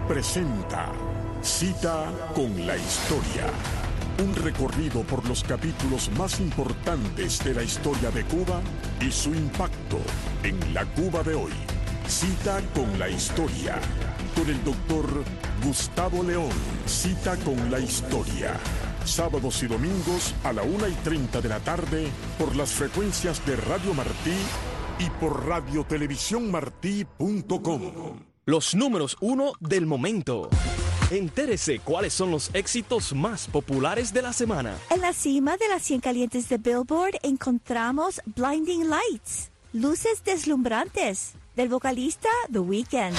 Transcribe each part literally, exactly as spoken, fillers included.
presenta Cita con la Historia. Un recorrido por los capítulos más importantes de la historia de Cuba y su impacto en la Cuba de hoy. Cita con la Historia. Con el doctor Gustavo León. Cita con la Historia. Sábados y domingos a la una y treinta de la tarde por las frecuencias de Radio Martí y por radio televisión martí punto com. Los números uno del momento. Entérese cuáles son los éxitos más populares de la semana. En la cima de las cien calientes de Billboard encontramos Blinding Lights, Luces Deslumbrantes, del vocalista The Weeknd.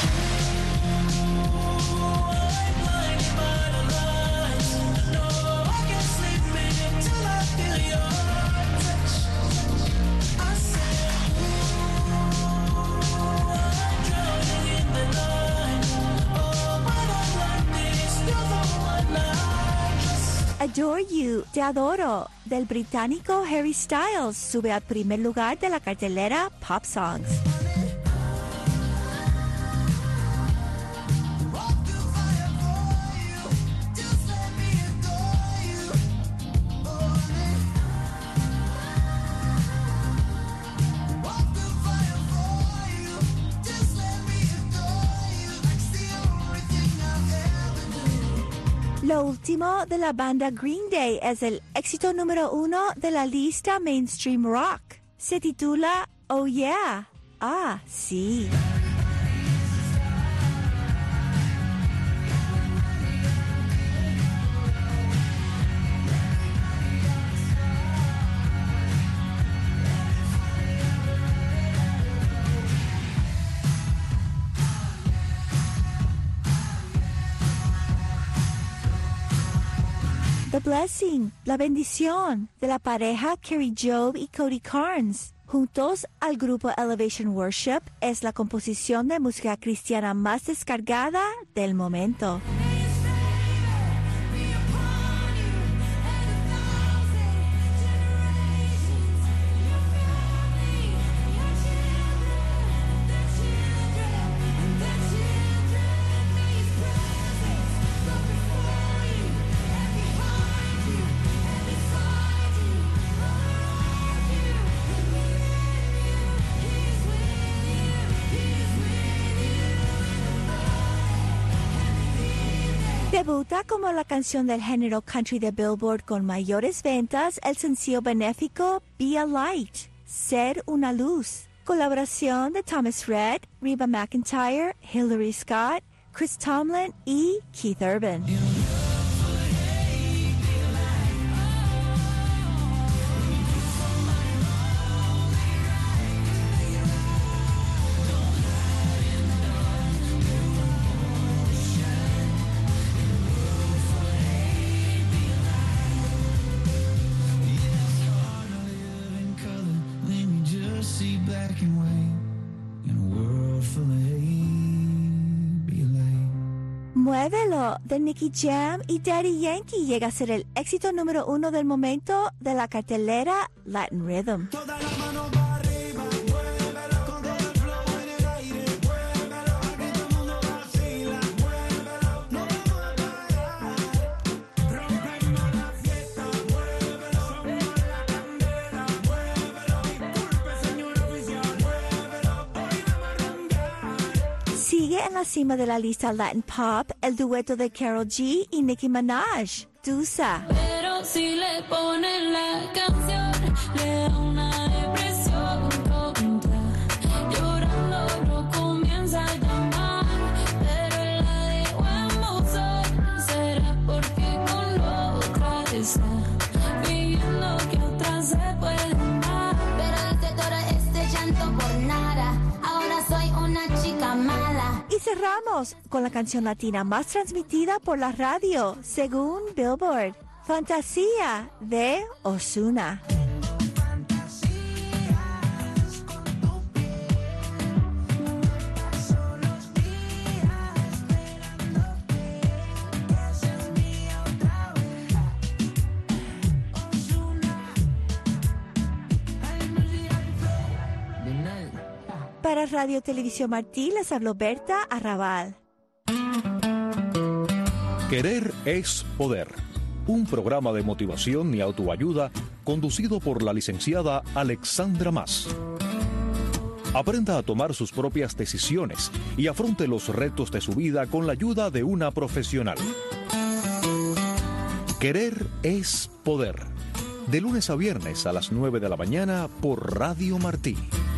Adore You, Te Adoro, del británico Harry Styles, sube al primer lugar de la cartelera Pop Songs. Lo último de la banda Green Day es el éxito número uno de la lista Mainstream Rock. Se titula Oh Yeah. Ah, sí. The Blessing, La Bendición, de la pareja Carrie Job y Cody Carnes, juntos al grupo Elevation Worship, es la composición de música cristiana más descargada del momento. Debuta como la canción del género country de Billboard con mayores ventas el sencillo benéfico Be a Light, Ser una Luz. Colaboración de Thomas Rhett, Reba McEntire, Hillary Scott, Chris Tomlin y Keith Urban. Muévelo, de Nicky Jam y Daddy Yankee, llega a ser el éxito número uno del momento de la cartelera Latin Rhythm. Sigue en la cima de la lista Latin Pop el dueto de Karol G y Nicki Minaj, Tusa. Pero si le ponen la canción, le da una depresión tonta. Llorando no comienza a llamar, pero la dejo en buzón. Será porque con lo otra está viviendo que otra se puede amar. Pero hice todo este llanto por nada. Ahora soy una chica mala. Y cerramos con la canción latina más transmitida por la radio, según Billboard, Fantasía, de Ozuna. Para Radio Televisión Martí les habló Berta Arrabal. Querer es poder. Un programa de motivación y autoayuda conducido por la licenciada Alexandra Mas. Aprenda a tomar sus propias decisiones y afronte los retos de su vida con la ayuda de una profesional. Querer es poder. De lunes a viernes a las nueve de la mañana por Radio Martí.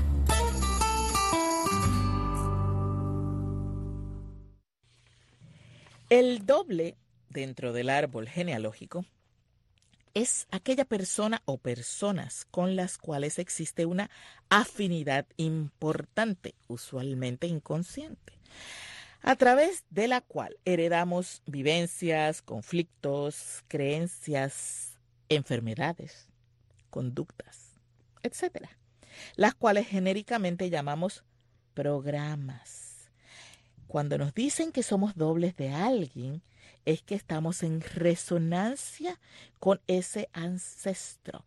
El doble dentro del árbol genealógico es aquella persona o personas con las cuales existe una afinidad importante, usualmente inconsciente, a través de la cual heredamos vivencias, conflictos, creencias, enfermedades, conductas, etcétera, las cuales genéricamente llamamos programas. Cuando nos dicen que somos dobles de alguien, es que estamos en resonancia con ese ancestro.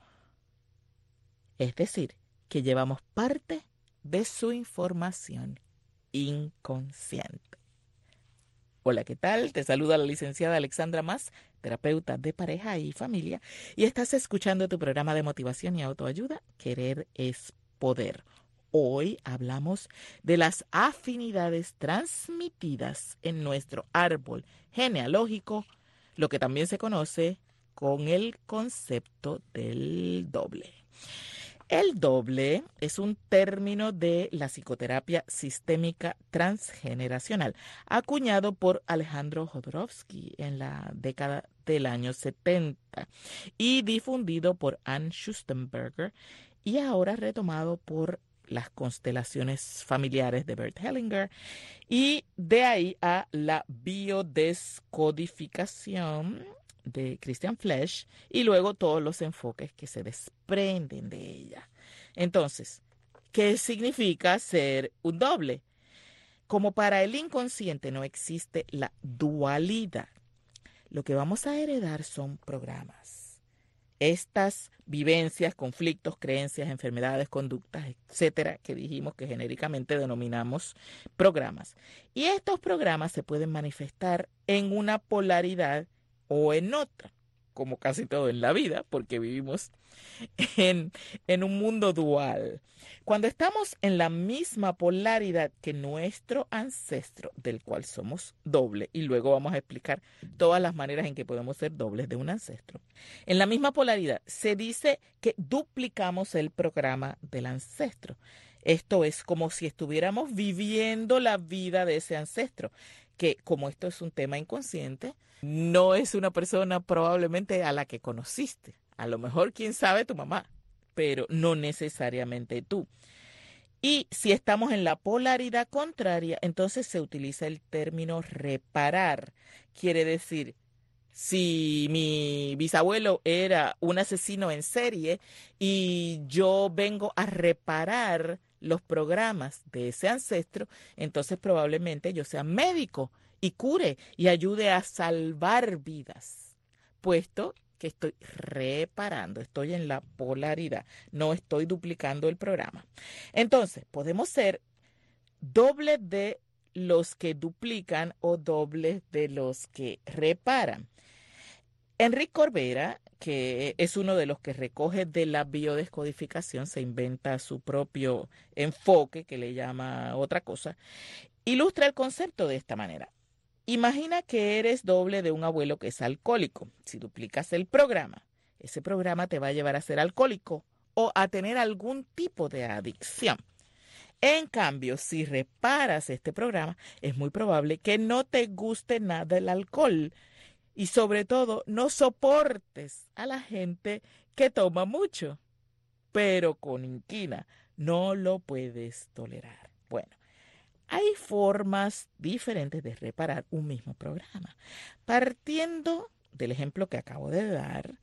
Es decir, que llevamos parte de su información inconsciente. Hola, ¿qué tal? Te saluda la licenciada Alexandra Mas, terapeuta de pareja y familia, y estás escuchando tu programa de motivación y autoayuda, Querer es Poder. Hoy hablamos de las afinidades transmitidas en nuestro árbol genealógico, lo que también se conoce con el concepto del doble. El doble es un término de la psicoterapia sistémica transgeneracional, acuñado por Alejandro Jodorowsky en la década del año setenta y difundido por Ann Schustenberger y ahora retomado por las constelaciones familiares de Bert Hellinger, y de ahí a la biodescodificación de Christian Flesch y luego todos los enfoques que se desprenden de ella. Entonces, ¿qué significa ser un doble? Como para el inconsciente no existe la dualidad, lo que vamos a heredar son programas. Estas vivencias, conflictos, creencias, enfermedades, conductas, etcétera, que dijimos que genéricamente denominamos programas. Y estos programas se pueden manifestar en una polaridad o en otra, como casi todo en la vida, porque vivimos en, en un mundo dual. Cuando estamos en la misma polaridad que nuestro ancestro, del cual somos doble, y luego vamos a explicar todas las maneras en que podemos ser dobles de un ancestro, en la misma polaridad se dice que duplicamos el programa del ancestro. Esto es como si estuviéramos viviendo la vida de ese ancestro, que como esto es un tema inconsciente, no es una persona probablemente a la que conociste. A lo mejor, quién sabe, tu mamá, pero no necesariamente tú. Y si estamos en la polaridad contraria, entonces se utiliza el término reparar. Quiere decir, si mi bisabuelo era un asesino en serie y yo vengo a reparar los programas de ese ancestro, entonces probablemente yo sea médico y cure y ayude a salvar vidas, puesto que estoy reparando, estoy en la polaridad, no estoy duplicando el programa. Entonces, podemos ser dobles de los que duplican o dobles de los que reparan. Enrique Corbera, que es uno de los que recoge de la biodescodificación, se inventa su propio enfoque, que le llama otra cosa, ilustra el concepto de esta manera. Imagina que eres doble de un abuelo que es alcohólico. Si duplicas el programa, ese programa te va a llevar a ser alcohólico o a tener algún tipo de adicción. En cambio, si reparas este programa, es muy probable que no te guste nada el alcohol y sobre todo no soportes a la gente que toma mucho, pero con inquina no lo puedes tolerar. Bueno, hay formas diferentes de reparar un mismo programa. Partiendo del ejemplo que acabo de dar,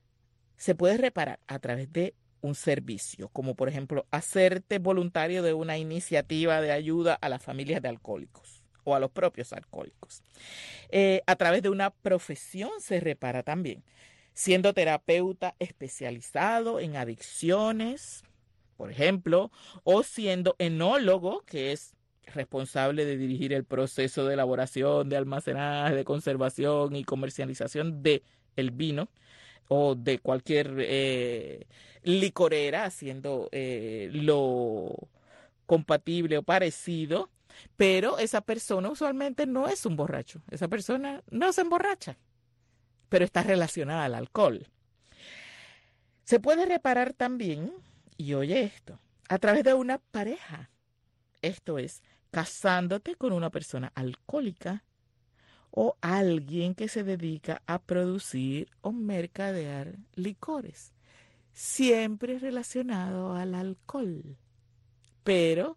se puede reparar a través de un servicio, como por ejemplo hacerte voluntario de una iniciativa de ayuda a las familias de alcohólicos o a los propios alcohólicos. Eh, a través de una profesión se repara también, siendo terapeuta especializado en adicciones, por ejemplo, o siendo enólogo, que es responsable de dirigir el proceso de elaboración, de almacenaje, de conservación y comercialización de el vino o de cualquier eh, licorera, haciendo eh, lo compatible o parecido, pero esa persona usualmente no es un borracho. Esa persona no se emborracha, pero está relacionada al alcohol. Se puede reparar también, y oye esto, a través de una pareja. Esto es, casándote con una persona alcohólica o alguien que se dedica a producir o mercadear licores, siempre relacionado al alcohol, pero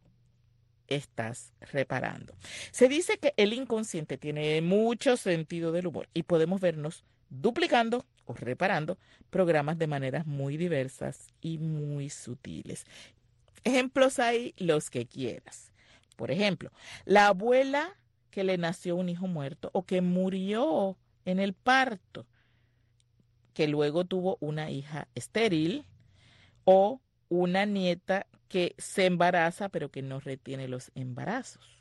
estás reparando. Se dice que el inconsciente tiene mucho sentido del humor y podemos vernos duplicando o reparando programas de maneras muy diversas y muy sutiles. Ejemplos hay los que quieras. Por ejemplo, la abuela que le nació un hijo muerto o que murió en el parto, que luego tuvo una hija estéril, o una nieta que se embaraza pero que no retiene los embarazos.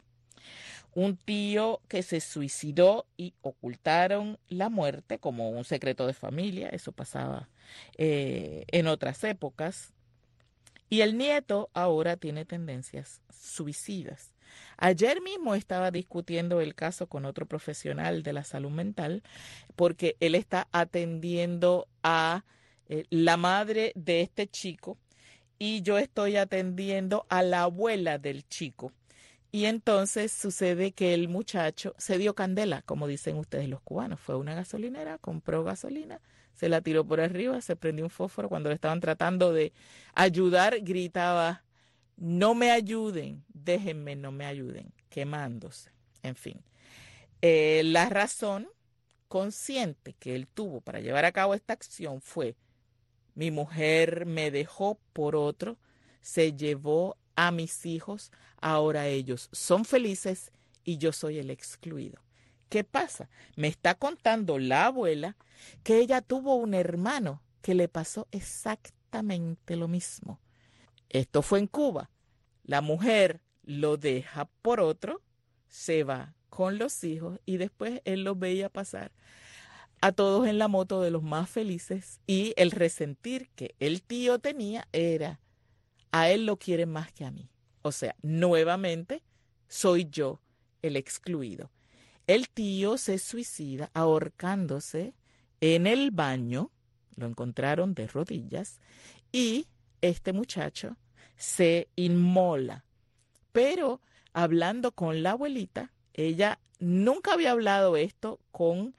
Un tío que se suicidó y ocultaron la muerte como un secreto de familia, eso pasaba eh, en otras épocas. Y el nieto ahora tiene tendencias suicidas. Ayer mismo estaba discutiendo el caso con otro profesional de la salud mental porque él está atendiendo a eh, la madre de este chico y yo estoy atendiendo a la abuela del chico. Y entonces sucede que el muchacho se dio candela, como dicen ustedes los cubanos. Fue a una gasolinera, compró gasolina, se la tiró por arriba, se prendió un fósforo. Cuando le estaban tratando de ayudar, gritaba, no me ayuden, déjenme, no me ayuden, quemándose. En fin, eh, la razón consciente que él tuvo para llevar a cabo esta acción fue, mi mujer me dejó por otro, se llevó a mis hijos, ahora ellos son felices y yo soy el excluido. ¿Qué pasa? Me está contando la abuela que ella tuvo un hermano que le pasó exactamente lo mismo. Esto fue en Cuba. La mujer lo deja por otro, se va con los hijos y después él los veía pasar a todos en la moto de los más felices y el resentir que el tío tenía era, a él lo quieren más que a mí. O sea, nuevamente soy yo el excluido. El tío se suicida ahorcándose en el baño, lo encontraron de rodillas, y este muchacho se inmola. Pero hablando con la abuelita, ella nunca había hablado esto con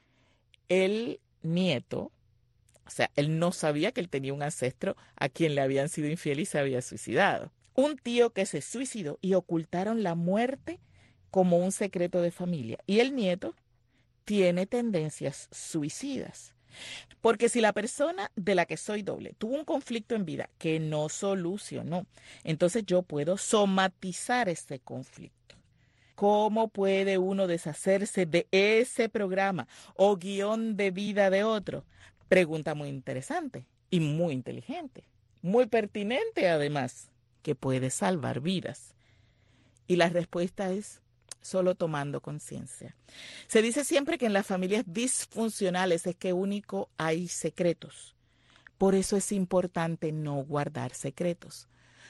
el nieto. O sea, él no sabía que él tenía un ancestro a quien le habían sido infiel y se había suicidado. Un tío que se suicidó y ocultaron la muerte como un secreto de familia. Y el nieto tiene tendencias suicidas. Porque si la persona de la que soy doble tuvo un conflicto en vida que no solucionó, entonces yo puedo somatizar ese conflicto. ¿Cómo puede uno deshacerse de ese programa o guión de vida de otro? Pregunta muy interesante y muy inteligente, muy pertinente además, que puede salvar vidas. Y la respuesta es solo tomando conciencia. Se dice siempre que en las familias disfuncionales es que único hay secretos. Por eso es importante no guardar secretos.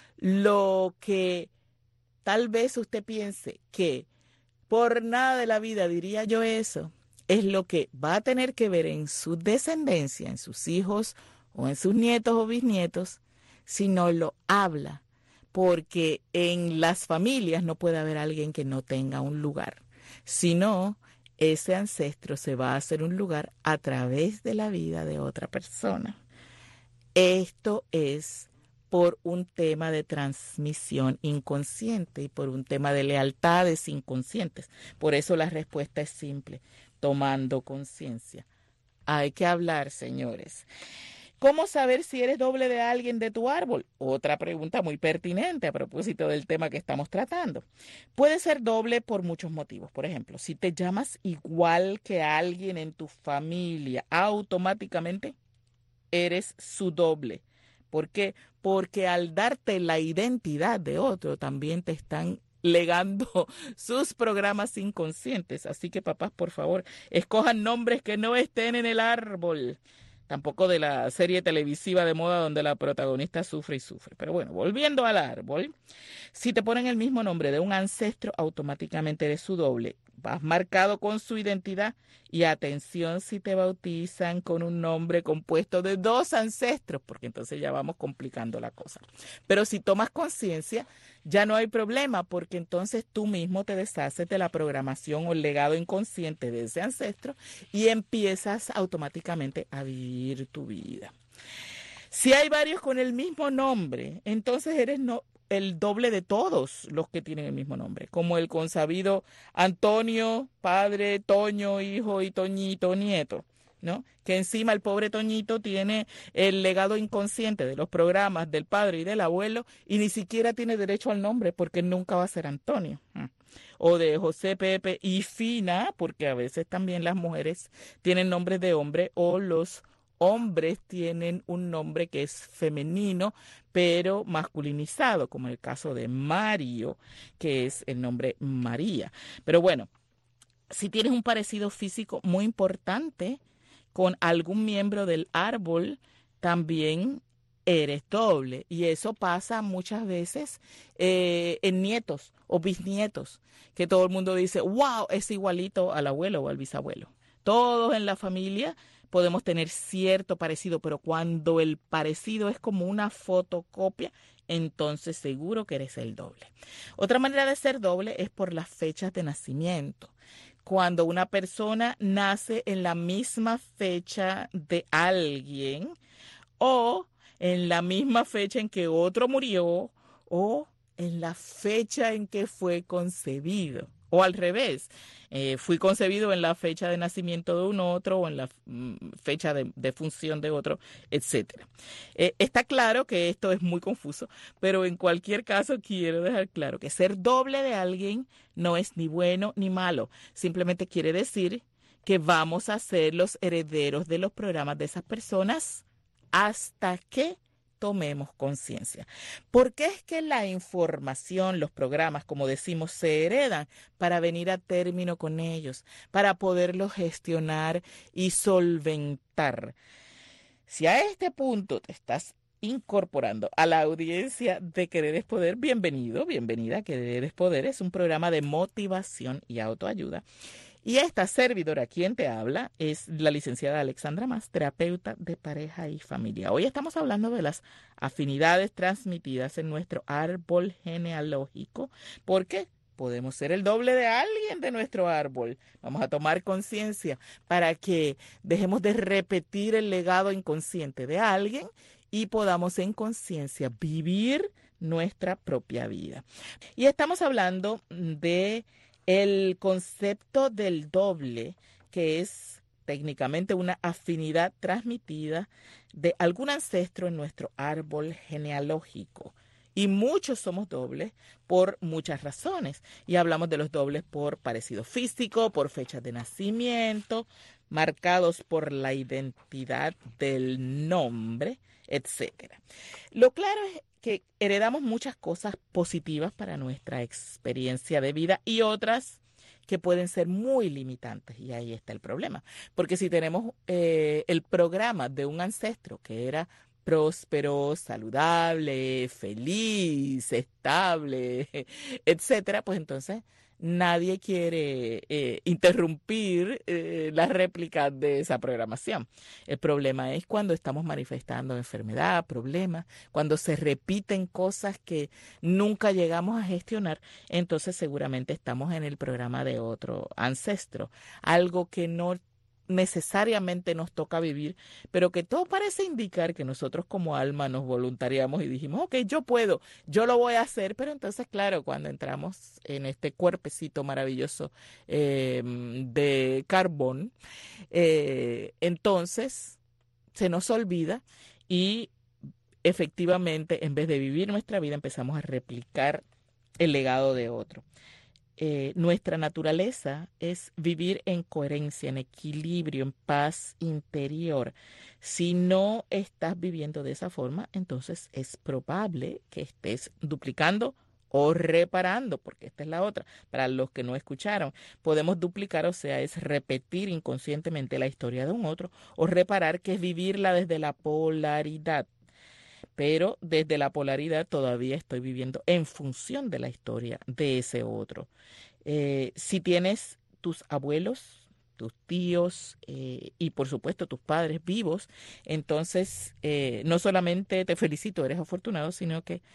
Lo que tal vez usted piense que por nada de la vida diría yo eso, es lo que va a tener que ver en su descendencia, en sus hijos o en sus nietos o bisnietos, si no lo habla. Porque en las familias no puede haber alguien que no tenga un lugar. Si no, ese ancestro se va a hacer un lugar a través de la vida de otra persona. Esto es por un tema de transmisión inconsciente y por un tema de lealtades inconscientes. Por eso la respuesta es simple, tomando conciencia. Hay que hablar, señores. ¿Cómo saber si eres doble de alguien de tu árbol? Otra pregunta muy pertinente a propósito del tema que estamos tratando. Puede ser doble por muchos motivos. Por ejemplo, si te llamas igual que alguien en tu familia, automáticamente eres su doble. ¿Por qué? Porque al darte la identidad de otro, también te están legando sus programas inconscientes. Así que papás, por favor, escojan nombres que no estén en el árbol. Tampoco de la serie televisiva de moda donde la protagonista sufre y sufre. Pero bueno, volviendo al árbol, si te ponen el mismo nombre de un ancestro, automáticamente eres su doble. Vas marcado con su identidad y atención si te bautizan con un nombre compuesto de dos ancestros, porque entonces ya vamos complicando la cosa. Pero si tomas conciencia, ya no hay problema, porque entonces tú mismo te deshaces de la programación o el legado inconsciente de ese ancestro y empiezas automáticamente a vivir tu vida. Si hay varios con el mismo nombre, entonces eres no, el doble de todos los que tienen el mismo nombre, como el consabido Antonio, padre, Toño, hijo y Toñito, nieto, ¿no? Que encima el pobre Toñito tiene el legado inconsciente de los programas del padre y del abuelo y ni siquiera tiene derecho al nombre porque nunca va a ser Antonio. O de José, Pepe y Fina, porque a veces también las mujeres tienen nombres de hombre o los hombres tienen un nombre que es femenino, pero masculinizado, como el caso de Mario, que es el nombre María. Pero bueno, si tienes un parecido físico muy importante con algún miembro del árbol, también eres doble. Y eso pasa muchas veces eh, en nietos o bisnietos, que todo el mundo dice, wow, es igualito al abuelo o al bisabuelo. Todos en la familia podemos tener cierto parecido, pero cuando el parecido es como una fotocopia, entonces seguro que eres el doble. Otra manera de ser doble es por las fechas de nacimiento. Cuando una persona nace en la misma fecha de alguien o en la misma fecha en que otro murió o en la fecha en que fue concebido. O al revés, eh, fui concebido en la fecha de nacimiento de un otro o en la mm, fecha de, de función de otro, etcétera. Eh, está claro que esto es muy confuso, pero en cualquier caso quiero dejar claro que ser doble de alguien no es ni bueno ni malo. Simplemente quiere decir que vamos a ser los herederos de los programas de esas personas hasta que tomemos conciencia. ¿Por qué es que la información, los programas, como decimos, se heredan? Para venir a término con ellos, para poderlos gestionar y solventar. Si a este punto te estás incorporando a la audiencia de Querer es Poder, bienvenido, bienvenida. Querer es Poder es un programa de motivación y autoayuda. Y esta servidora, quien te habla, es la licenciada Alexandra Mas, terapeuta de pareja y familia. Hoy estamos hablando de las afinidades transmitidas en nuestro árbol genealógico, porque podemos ser el doble de alguien de nuestro árbol. Vamos a tomar conciencia para que dejemos de repetir el legado inconsciente de alguien y podamos en conciencia vivir nuestra propia vida. Y estamos hablando de el concepto del doble, que es técnicamente una afinidad transmitida de algún ancestro en nuestro árbol genealógico. Y muchos somos dobles por muchas razones. Y hablamos de los dobles por parecido físico, por fechas de nacimiento, marcados por la identidad del nombre, etcétera. Lo claro es que heredamos muchas cosas positivas para nuestra experiencia de vida y otras que pueden ser muy limitantes. Y ahí está el problema. Porque si tenemos eh, el programa de un ancestro que era próspero, saludable, feliz, estable, etcétera, pues entonces nadie quiere eh, interrumpir eh, la réplica de esa programación. El problema es cuando estamos manifestando enfermedad, problemas, cuando se repiten cosas que nunca llegamos a gestionar, entonces seguramente estamos en el programa de otro ancestro, algo que no necesariamente nos toca vivir, pero que todo parece indicar que nosotros como alma nos voluntariamos y dijimos, ok, yo puedo, yo lo voy a hacer, pero entonces, claro, cuando entramos en este cuerpecito maravilloso eh, de carbón, eh, entonces se nos olvida y efectivamente, en vez de vivir nuestra vida, empezamos a replicar el legado de otro. Eh, nuestra naturaleza es vivir en coherencia, en equilibrio, en paz interior. Si no estás viviendo de esa forma, entonces es probable que estés duplicando o reparando, porque esta es la otra, para los que no escucharon, podemos duplicar, o sea, es repetir inconscientemente la historia de un otro, o reparar, que es vivirla desde la polaridad. Pero desde la polaridad todavía estoy viviendo en función de la historia de ese otro. Eh, si tienes tus abuelos, tus tíos eh, y por supuesto tus padres vivos, entonces eh, no solamente te felicito, eres afortunado, sino que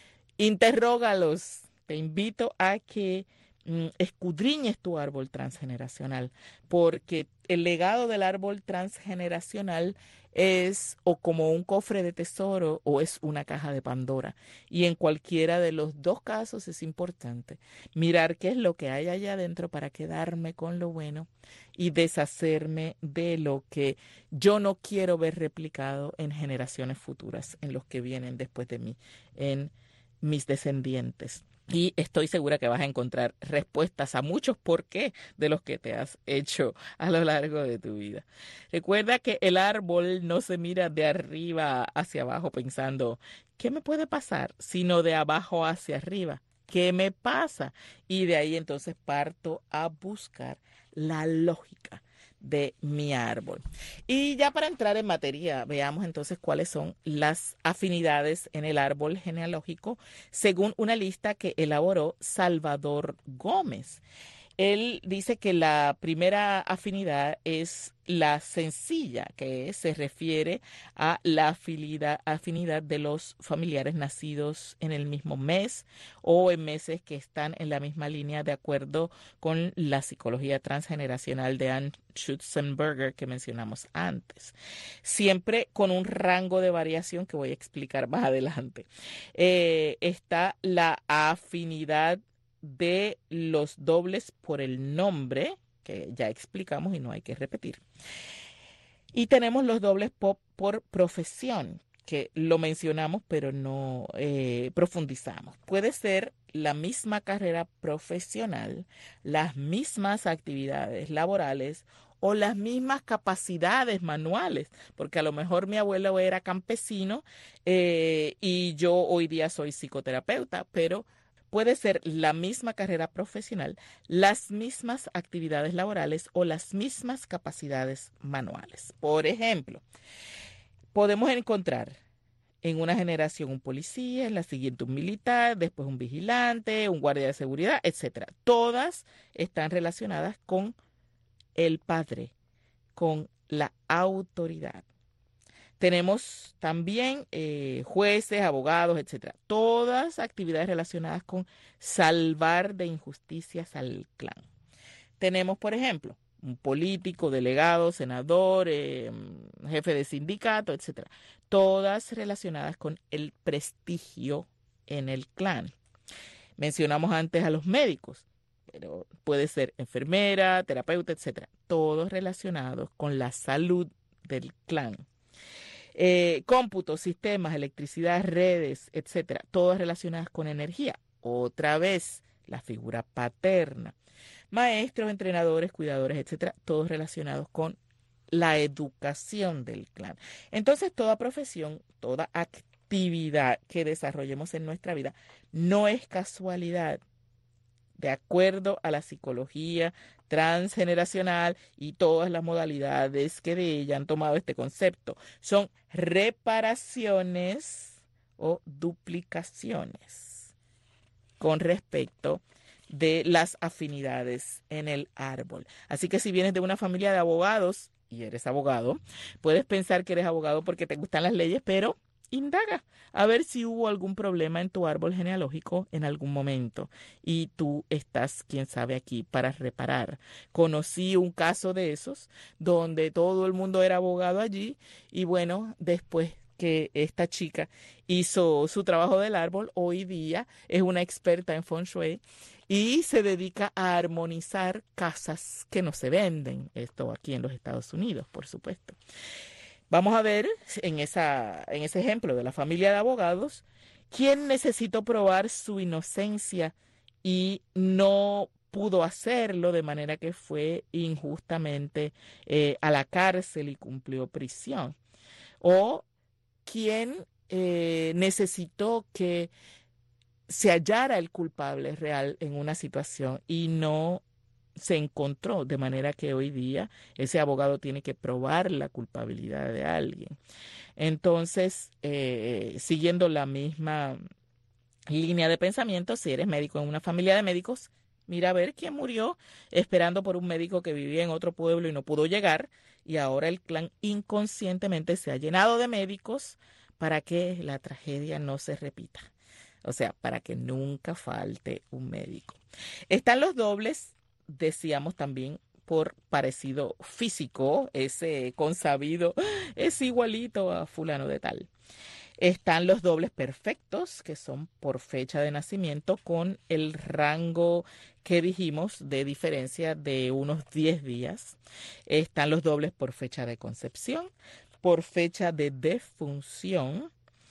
interrógalos. Te invito a que mm, escudriñes tu árbol transgeneracional, porque el legado del árbol transgeneracional es o como un cofre de tesoro o es una caja de Pandora. Y en cualquiera de los dos casos es importante mirar qué es lo que hay allá adentro para quedarme con lo bueno y deshacerme de lo que yo no quiero ver replicado en generaciones futuras, en los que vienen después de mí, en mis descendientes. Y estoy segura que vas a encontrar respuestas a muchos por qué de los que te has hecho a lo largo de tu vida. Recuerda que el árbol no se mira de arriba hacia abajo pensando, ¿qué me puede pasar? Sino de abajo hacia arriba, ¿qué me pasa? Y de ahí entonces parto a buscar la lógica de mi árbol. Y ya para entrar en materia, veamos entonces cuáles son las afinidades en el árbol genealógico según una lista que elaboró Salvador Gómez. Él dice que la primera afinidad es la sencilla, que se refiere a la afinidad, afinidad de los familiares nacidos en el mismo mes o en meses que están en la misma línea de acuerdo con la psicología transgeneracional de Ann Schutzenberger que mencionamos antes. Siempre con un rango de variación que voy a explicar más adelante. Eh, está la afinidad de los dobles por el nombre, que ya explicamos y no hay que repetir. Y tenemos los dobles por, por profesión, que lo mencionamos pero no eh, profundizamos. Puede ser la misma carrera profesional, las mismas actividades laborales o las mismas capacidades manuales, porque a lo mejor mi abuelo era campesino eh, y yo hoy día soy psicoterapeuta, pero puede ser la misma carrera profesional, las mismas actividades laborales o las mismas capacidades manuales. Por ejemplo, podemos encontrar en una generación un policía, en la siguiente un militar, después un vigilante, un guardia de seguridad, etcétera. Todas están relacionadas con el padre, con la autoridad. Tenemos también eh, jueces, abogados, etcétera. Todas actividades relacionadas con salvar de injusticias al clan. Tenemos, por ejemplo, un político, delegado, senador, eh, jefe de sindicato, etcétera. Todas relacionadas con el prestigio en el clan. Mencionamos antes a los médicos, pero puede ser enfermera, terapeuta, etcétera. Todos relacionados con la salud del clan. Eh, cómputos, sistemas, electricidad, redes, etcétera, todas relacionadas con energía. Otra vez, la figura paterna. Maestros, entrenadores, cuidadores, etcétera, todos relacionados con la educación del clan. Entonces, toda profesión, toda actividad que desarrollemos en nuestra vida no es casualidad. De acuerdo a la psicología transgeneracional y todas las modalidades que de ella han tomado este concepto, son reparaciones o duplicaciones con respecto de las afinidades en el árbol. Así que si vienes de una familia de abogados y eres abogado, puedes pensar que eres abogado porque te gustan las leyes, pero indaga a ver si hubo algún problema en tu árbol genealógico en algún momento y tú estás, quién sabe, aquí para reparar. Conocí un caso de esos donde todo el mundo era abogado allí y bueno, después que esta chica hizo su trabajo del árbol, hoy día es una experta en Feng Shui y se dedica a armonizar casas que no se venden. Esto aquí en los Estados Unidos, por supuesto. Vamos a ver en, esa, en ese ejemplo de la familia de abogados, quién necesitó probar su inocencia y no pudo hacerlo, de manera que fue injustamente eh, a la cárcel y cumplió prisión. O quién eh, necesitó que se hallara el culpable real en una situación y no se encontró, de manera que hoy día ese abogado tiene que probar la culpabilidad de alguien. Entonces, eh, siguiendo la misma línea de pensamiento, si eres médico en una familia de médicos, mira a ver quién murió esperando por un médico que vivía en otro pueblo y no pudo llegar, y ahora el clan inconscientemente se ha llenado de médicos para que la tragedia no se repita. O sea, para que nunca falte un médico. Están los dobles, decíamos también, por parecido físico, ese consabido es igualito a fulano de tal. Están los dobles perfectos, que son por fecha de nacimiento, con el rango que dijimos de diferencia de unos diez días. Están los dobles por fecha de concepción, por fecha de defunción.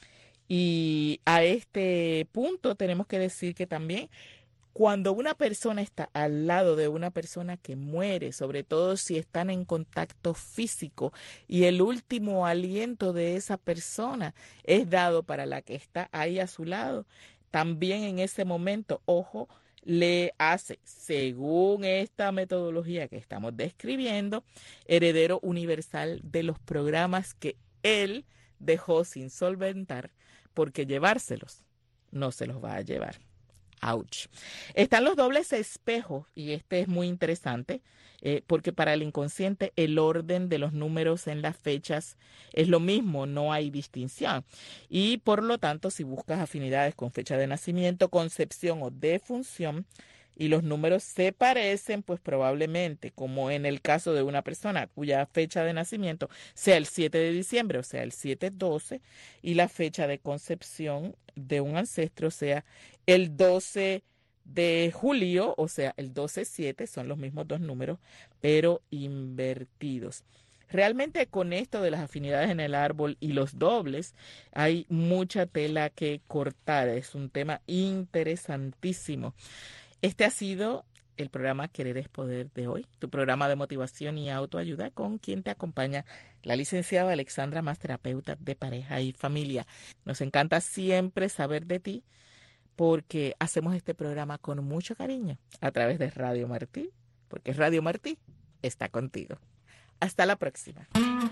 Y a este punto tenemos que decir que también cuando una persona está al lado de una persona que muere, sobre todo si están en contacto físico y el último aliento de esa persona es dado para la que está ahí a su lado, también en ese momento, ojo, le hace, según esta metodología que estamos describiendo, heredero universal de los programas que él dejó sin solventar, porque llevárselos no se los va a llevar. Ouch. Están los dobles espejos, y este es muy interesante, eh, porque para el inconsciente el orden de los números en las fechas es lo mismo, no hay distinción. Y por lo tanto, si buscas afinidades con fecha de nacimiento, concepción o defunción, y los números se parecen, pues probablemente, como en el caso de una persona cuya fecha de nacimiento sea el siete de diciembre, o sea, el siete doce, y la fecha de concepción de un ancestro sea el doce de julio, o sea, el doce siete, son los mismos dos números, pero invertidos. Realmente con esto de las afinidades en el árbol y los dobles hay mucha tela que cortar, es un tema interesantísimo. Este ha sido el programa Querer es Poder de hoy, tu programa de motivación y autoayuda, con quien te acompaña la licenciada Alexandra Mas, terapeuta de pareja y familia. Nos encanta siempre saber de ti porque hacemos este programa con mucho cariño a través de Radio Martí, porque Radio Martí está contigo. Hasta la próxima.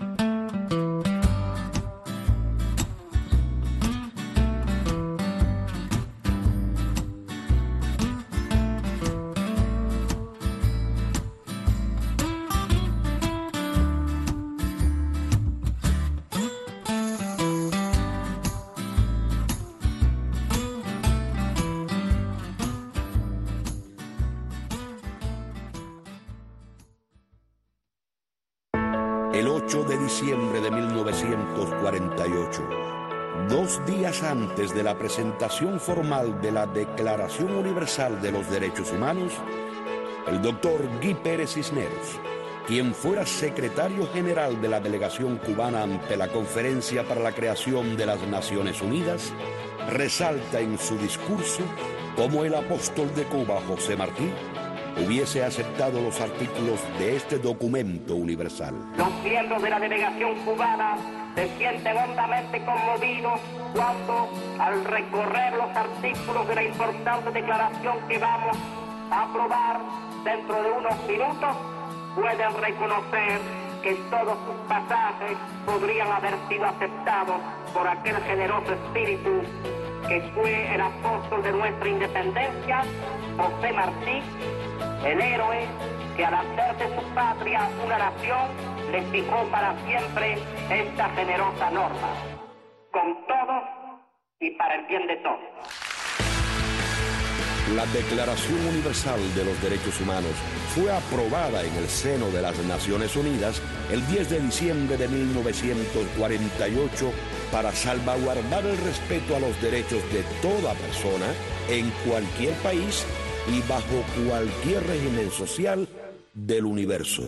El ocho de diciembre de mil novecientos cuarenta y ocho, dos días antes de la presentación formal de la Declaración Universal de los Derechos Humanos, el doctor Guy Pérez Cisneros, quien fuera secretario general de la delegación cubana ante la Conferencia para la Creación de las Naciones Unidas, resalta en su discurso cómo el apóstol de Cuba, José Martí, hubiese aceptado los artículos de este documento universal. Los miembros de la delegación cubana se sienten hondamente conmovidos cuando, al recorrer los artículos de la importante declaración que vamos a aprobar dentro de unos minutos, pueden reconocer que todos sus pasajes podrían haber sido aceptados por aquel generoso espíritu que fue el apóstol de nuestra independencia, José Martí, el héroe que al hacer de su patria una nación le fijó para siempre esta generosa norma, con todos y para el bien de todos. La Declaración Universal de los Derechos Humanos fue aprobada en el seno de las Naciones Unidas el diez de diciembre de mil novecientos cuarenta y ocho para salvaguardar el respeto a los derechos de toda persona en cualquier país y bajo cualquier régimen social del universo.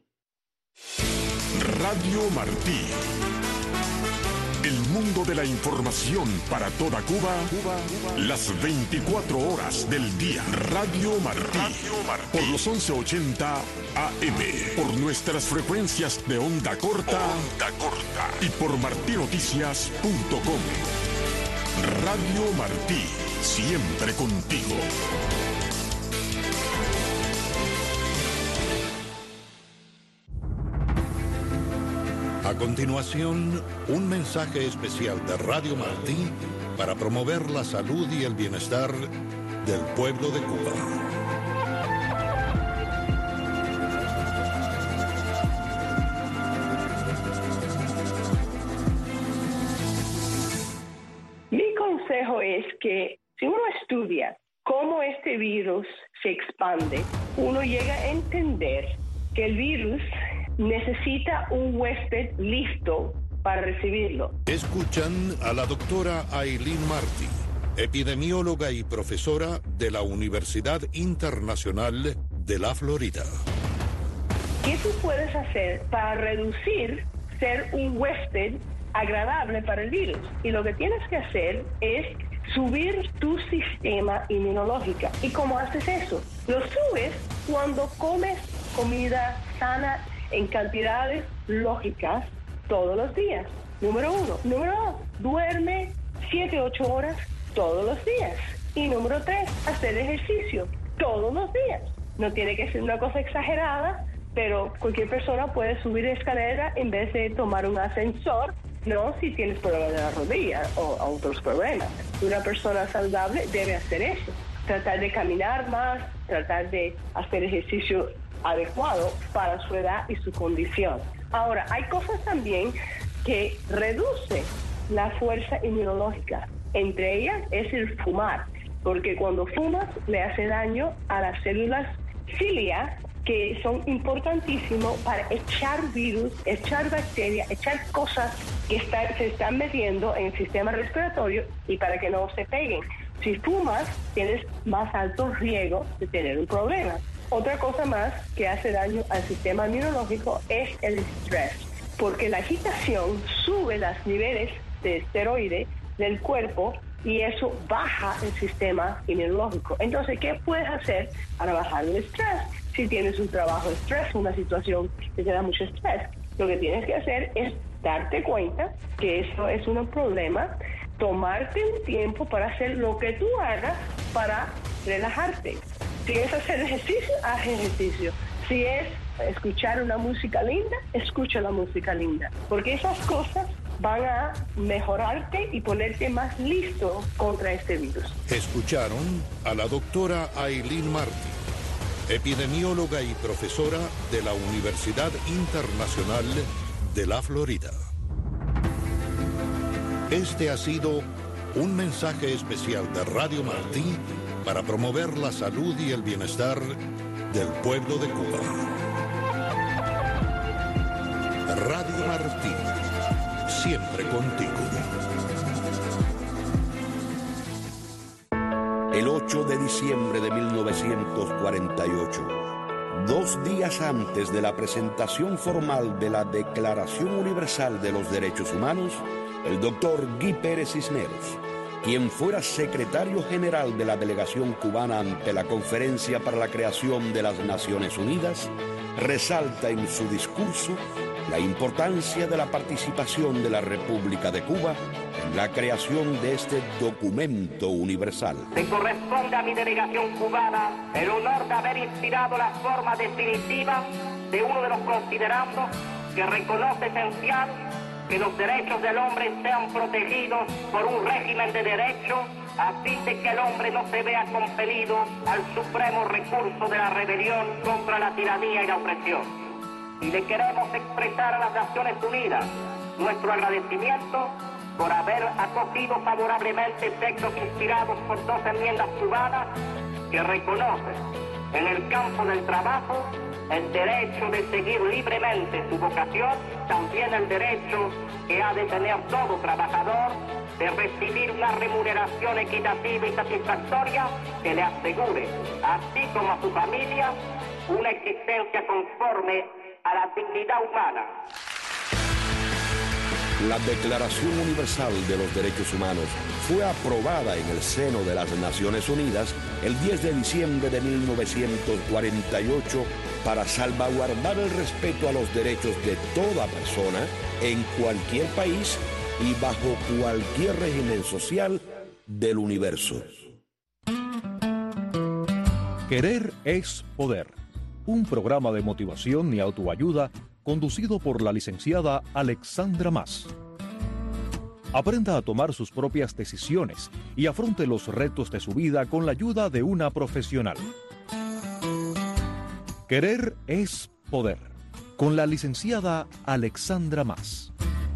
Radio Martí. El mundo de la información para toda Cuba, las veinticuatro horas del día. Radio Martí. Por los once ochenta A M. Por nuestras frecuencias de onda corta. Onda corta. Y por martinoticias punto com. Radio Martí. siempre contigo. A continuación, un mensaje especial de Radio Martí para promover la salud y el bienestar del pueblo de Cuba. Mi consejo es que si uno estudia cómo este virus se expande, uno llega a entender que el virus necesita un huésped listo para recibirlo. Escuchan a la doctora Aileen Martí, epidemióloga y profesora de la Universidad Internacional de la Florida. ¿Qué tú puedes hacer para reducir ser un huésped agradable para el virus? Y lo que tienes que hacer es subir tu sistema inmunológico. ¿Y cómo haces eso? Lo subes cuando comes comida sana en cantidades lógicas todos los días. Número uno. Número dos, duerme siete, ocho horas todos los días. Y número tres, hacer ejercicio todos los días. No tiene que ser una cosa exagerada, pero cualquier persona puede subir escalera en vez de tomar un ascensor, no si tienes problemas de la rodilla o otros problemas. Una persona saludable debe hacer eso. Tratar de caminar más, tratar de hacer ejercicio adecuado para su edad y su condición. Ahora, hay cosas también que reducen la fuerza inmunológica. Entre ellas es el fumar, porque cuando fumas le hace daño a las células cilia, que son importantísimos para echar virus, echar bacterias, echar cosas que está, se están metiendo en el sistema respiratorio y para que no se peguen. Si fumas, tienes más alto riesgo de tener un problema. Otra cosa más que hace daño al sistema inmunológico es el estrés, porque la agitación sube los niveles de esteroides del cuerpo y eso baja el sistema inmunológico. Entonces, ¿qué puedes hacer para bajar el estrés? Si tienes un trabajo de estrés, una situación que te da mucho estrés, lo que tienes que hacer es darte cuenta que eso es un problema, tomarte un tiempo para hacer lo que tú hagas para relajarte. Si es hacer ejercicio, haz ejercicio. Si es escuchar una música linda, escucha la música linda. Porque esas cosas van a mejorarte y ponerte más listo contra este virus. Escucharon a la doctora Aileen Martí, epidemióloga y profesora de la Universidad Internacional de la Florida. Este ha sido un mensaje especial de Radio Martí para promover la salud y el bienestar del pueblo de Cuba. Radio Martí, siempre contigo. El ocho de diciembre de mil novecientos cuarenta y ocho, dos días antes de la presentación formal de la Declaración Universal de los Derechos Humanos, el doctor Guy Pérez Cisneros, quien fuera secretario general de la delegación cubana ante la Conferencia para la Creación de las Naciones Unidas, resalta en su discurso la importancia de la participación de la República de Cuba en la creación de este documento universal. Me corresponde a mi delegación cubana el honor de haber inspirado la forma definitiva de uno de los considerandos que reconoce esencial que los derechos del hombre sean protegidos por un régimen de derecho a fin de que el hombre no se vea compelido al supremo recurso de la rebelión contra la tiranía y la opresión. Y le queremos expresar a las Naciones Unidas nuestro agradecimiento por haber acogido favorablemente textos inspirados por dos enmiendas cubanas que reconocen en el campo del trabajo el derecho de seguir libremente su vocación, también el derecho que ha de tener todo trabajador de recibir una remuneración equitativa y satisfactoria que le asegure, así como a su familia, una existencia conforme a la dignidad humana. La Declaración Universal de los Derechos Humanos fue aprobada en el seno de las Naciones Unidas el diez de diciembre de mil novecientos cuarenta y ocho para salvaguardar el respeto a los derechos de toda persona en cualquier país y bajo cualquier régimen social del universo. Querer es poder. Un programa de motivación y autoayuda conducido por la licenciada Alexandra Mas. Aprenda a tomar sus propias decisiones y afronte los retos de su vida con la ayuda de una profesional. Querer es poder. Con la licenciada Alexandra Mas.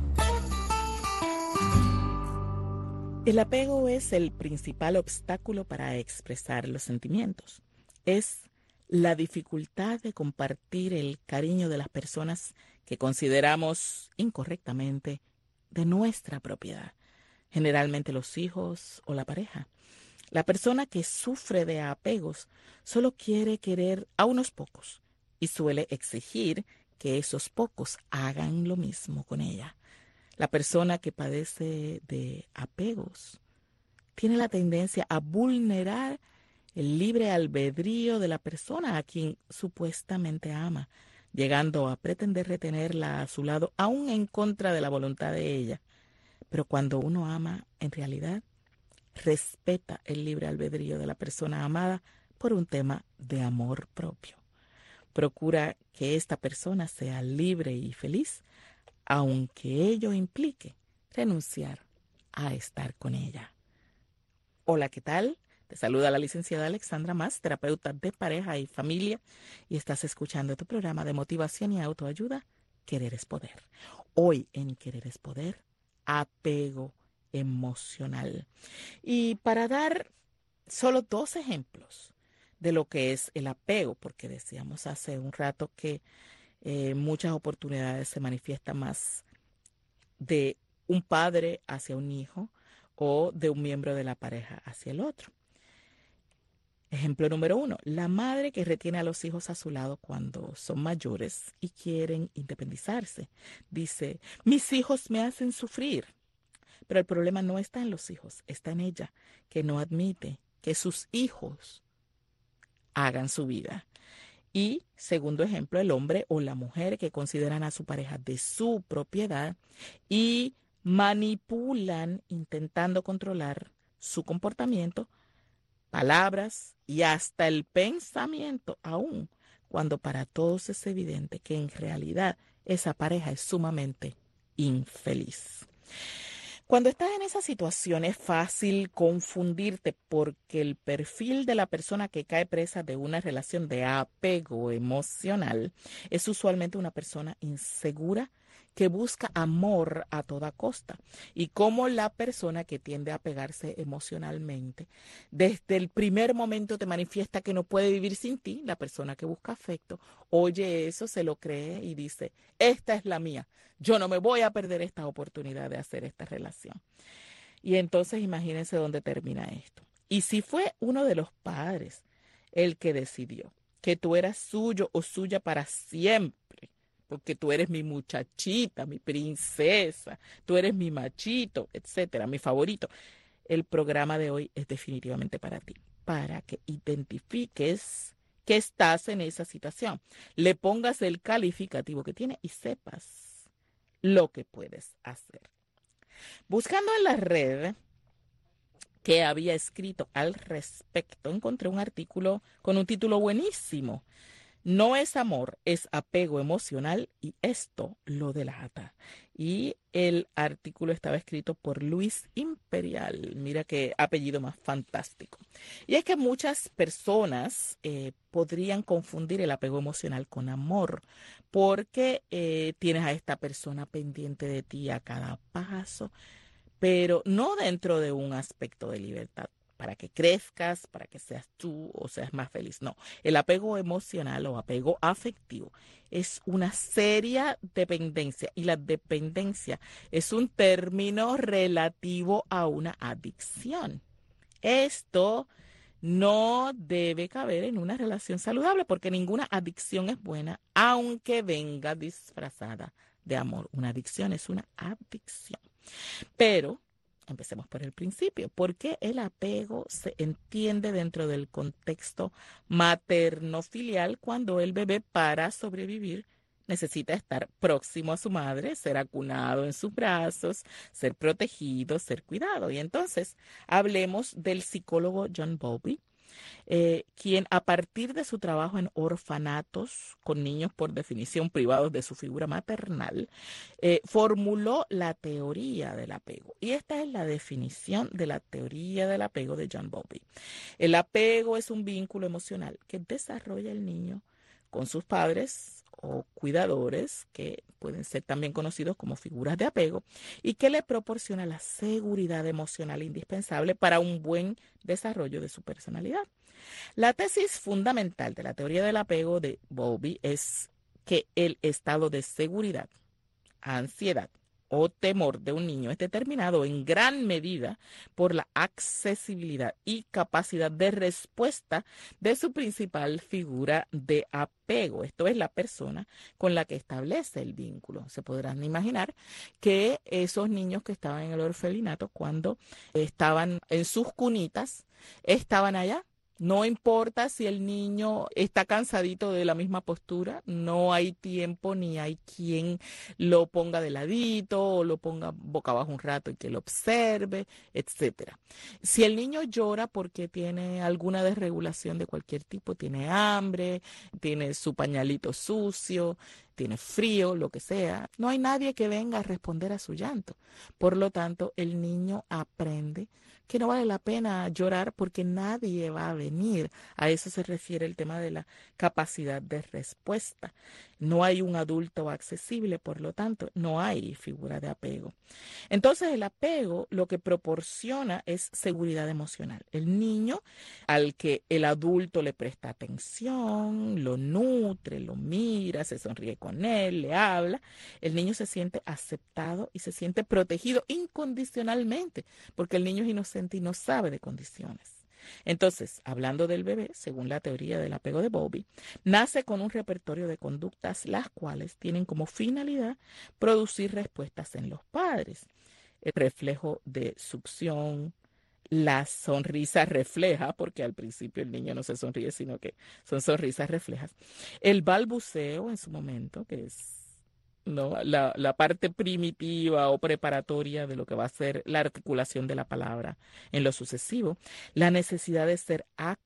El apego es el principal obstáculo para expresar los sentimientos. Es la dificultad de compartir el cariño de las personas que consideramos incorrectamente de nuestra propiedad, generalmente los hijos o la pareja. La persona que sufre de apegos solo quiere querer a unos pocos y suele exigir que esos pocos hagan lo mismo con ella. La persona que padece de apegos tiene la tendencia a vulnerar el libre albedrío de la persona a quien supuestamente ama, llegando a pretender retenerla a su lado, aún en contra de la voluntad de ella. Pero cuando uno ama, en realidad, respeta el libre albedrío de la persona amada por un tema de amor propio. Procura que esta persona sea libre y feliz, aunque ello implique renunciar a estar con ella. Hola, ¿qué tal? Te saluda la licenciada Alexandra Mas, terapeuta de pareja y familia, y estás escuchando tu programa de motivación y autoayuda, Querer es Poder. Hoy en Querer es Poder, apego emocional. Y para dar solo dos ejemplos de lo que es el apego, porque decíamos hace un rato que eh, muchas oportunidades se manifiestan más de un padre hacia un hijo o de un miembro de la pareja hacia el otro. Ejemplo número uno, la madre que retiene a los hijos a su lado cuando son mayores y quieren independizarse. Dice, mis hijos me hacen sufrir. Pero el problema no está en los hijos, está en ella, que no admite que sus hijos hagan su vida. Y, segundo ejemplo, el hombre o la mujer que consideran a su pareja de su propiedad y manipulan intentando controlar su comportamiento, palabras y hasta el pensamiento, aun cuando para todos es evidente que en realidad esa pareja es sumamente infeliz. Cuando estás en esa situación es fácil confundirte porque el perfil de la persona que cae presa de una relación de apego emocional es usualmente una persona insegura que busca amor a toda costa, y como la persona que tiende a pegarse emocionalmente, desde el primer momento te manifiesta que no puede vivir sin ti. La persona que busca afecto oye eso, se lo cree y dice, esta es la mía, yo no me voy a perder esta oportunidad de hacer esta relación. Y entonces imagínense dónde termina esto. Y si fue uno de los padres el que decidió que tú eras suyo o suya para siempre, porque tú eres mi muchachita, mi princesa, tú eres mi machito, etcétera, mi favorito. El programa de hoy es definitivamente para ti, para que identifiques que estás en esa situación, le pongas el calificativo que tiene y sepas lo que puedes hacer. Buscando en la red que había escrito al respecto, encontré un artículo con un título buenísimo. No es amor, es apego emocional y esto lo delata. Y el artículo estaba escrito por Luis Imperial. Mira qué apellido más fantástico. Y es que muchas personas eh, podrían confundir el apego emocional con amor porque eh, tienes a esta persona pendiente de ti a cada paso, pero no dentro de un aspecto de libertad, para que crezcas, para que seas tú o seas más feliz. No, el apego emocional o apego afectivo es una seria dependencia, y la dependencia es un término relativo a una adicción. Esto no debe caber en una relación saludable porque ninguna adicción es buena, aunque venga disfrazada de amor. Una adicción es una adicción. Pero empecemos por el principio. ¿Por qué el apego se entiende dentro del contexto materno-filial cuando el bebé, para sobrevivir, necesita estar próximo a su madre, ser acunado en sus brazos, ser protegido, ser cuidado? Y entonces hablemos del psicólogo John Bowlby, eh, quien a partir de su trabajo en orfanatos con niños por definición privados de su figura maternal, eh, formuló la teoría del apego. Y esta es la definición de la teoría del apego de John Bowlby. El apego es un vínculo emocional que desarrolla el niño con sus padres o cuidadores, que pueden ser también conocidos como figuras de apego, y que le proporciona la seguridad emocional indispensable para un buen desarrollo de su personalidad. La tesis fundamental de la teoría del apego de Bowlby es que el estado de seguridad, ansiedad o temor de un niño es determinado en gran medida por la accesibilidad y capacidad de respuesta de su principal figura de apego. Esto es la persona con la que establece el vínculo. Se podrán imaginar que esos niños que estaban en el orfelinato, cuando estaban en sus cunitas, estaban allá. No importa si el niño está cansadito de la misma postura, no hay tiempo ni hay quien lo ponga de ladito o lo ponga boca abajo un rato y que lo observe, etcétera. Si el niño llora porque tiene alguna desregulación de cualquier tipo, tiene hambre, tiene su pañalito sucio, tiene frío, lo que sea, no hay nadie que venga a responder a su llanto. Por lo tanto, el niño aprende que no vale la pena llorar porque nadie va a venir. A eso se refiere el tema de la capacidad de respuesta. No hay un adulto accesible, por lo tanto, no hay figura de apego. Entonces, el apego lo que proporciona es seguridad emocional. El niño al que el adulto le presta atención, lo nutre, lo mira, se sonríe con él, le habla, el niño se siente aceptado y se siente protegido incondicionalmente, porque el niño es inocente y no sabe de condiciones. Entonces, hablando del bebé, según la teoría del apego de Bowlby, nace con un repertorio de conductas las cuales tienen como finalidad producir respuestas en los padres. El reflejo de succión, la sonrisa refleja, porque al principio el niño no se sonríe, sino que son sonrisas reflejas. El balbuceo en su momento, que es ¿no? La, la parte primitiva o preparatoria de lo que va a ser la articulación de la palabra en lo sucesivo, la necesidad de ser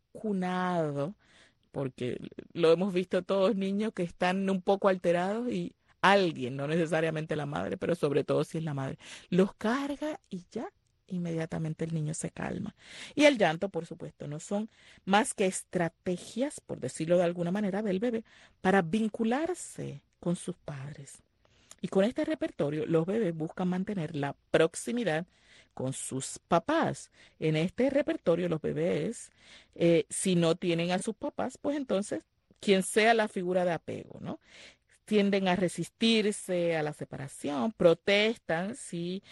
acunado, porque lo hemos visto todos niños que están un poco alterados y alguien, no necesariamente la madre, pero sobre todo si es la madre, los carga y ya inmediatamente el niño se calma. Y el llanto, por supuesto, no son más que estrategias, por decirlo de alguna manera, del bebé para vincularse con sus padres. Y con este repertorio, los bebés buscan mantener la proximidad con sus papás. En este repertorio, los bebés, eh, si no tienen a sus papás, pues entonces, quien sea la figura de apego, ¿no? Tienden a resistirse a la separación, protestan si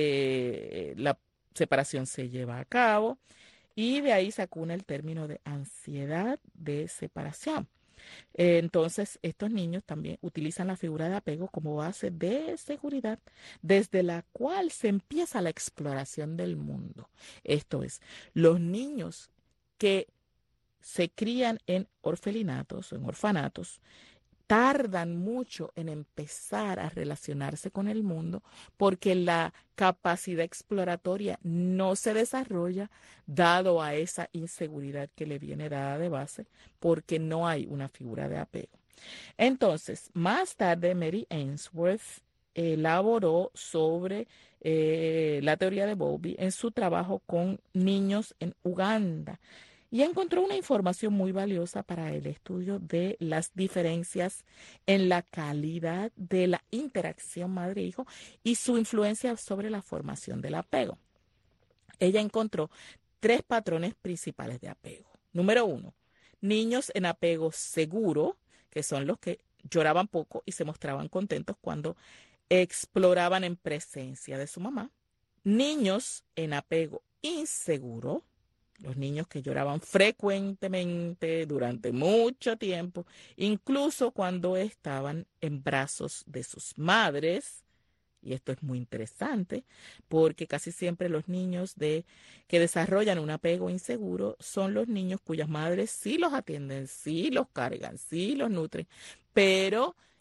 eh, la separación se lleva a cabo, y de ahí se acuna el término de ansiedad de separación. Eh, entonces, estos niños también utilizan la figura de apego como base de seguridad, desde la cual se empieza la exploración del mundo. Esto es, los niños que se crían en orfelinatos o en orfanatos, tardan mucho en empezar a relacionarse con el mundo porque la capacidad exploratoria no se desarrolla dado a esa inseguridad que le viene dada de base porque no hay una figura de apego. Entonces, más tarde Mary Ainsworth elaboró sobre eh, la teoría de Bowlby en su trabajo con niños en Uganda, y encontró una información muy valiosa para el estudio de las diferencias en la calidad de la interacción madre-hijo y su influencia sobre la formación del apego. Ella encontró tres patrones principales de apego. Número uno, niños en apego seguro, que son los que lloraban poco y se mostraban contentos cuando exploraban en presencia de su mamá. Niños en apego inseguro, los niños que lloraban frecuentemente durante mucho tiempo, incluso cuando estaban en brazos de sus madres. Y esto es muy interesante porque casi siempre los niños de, que desarrollan un apego inseguro son los niños cuyas madres sí los atienden, sí los cargan, sí los nutren, pero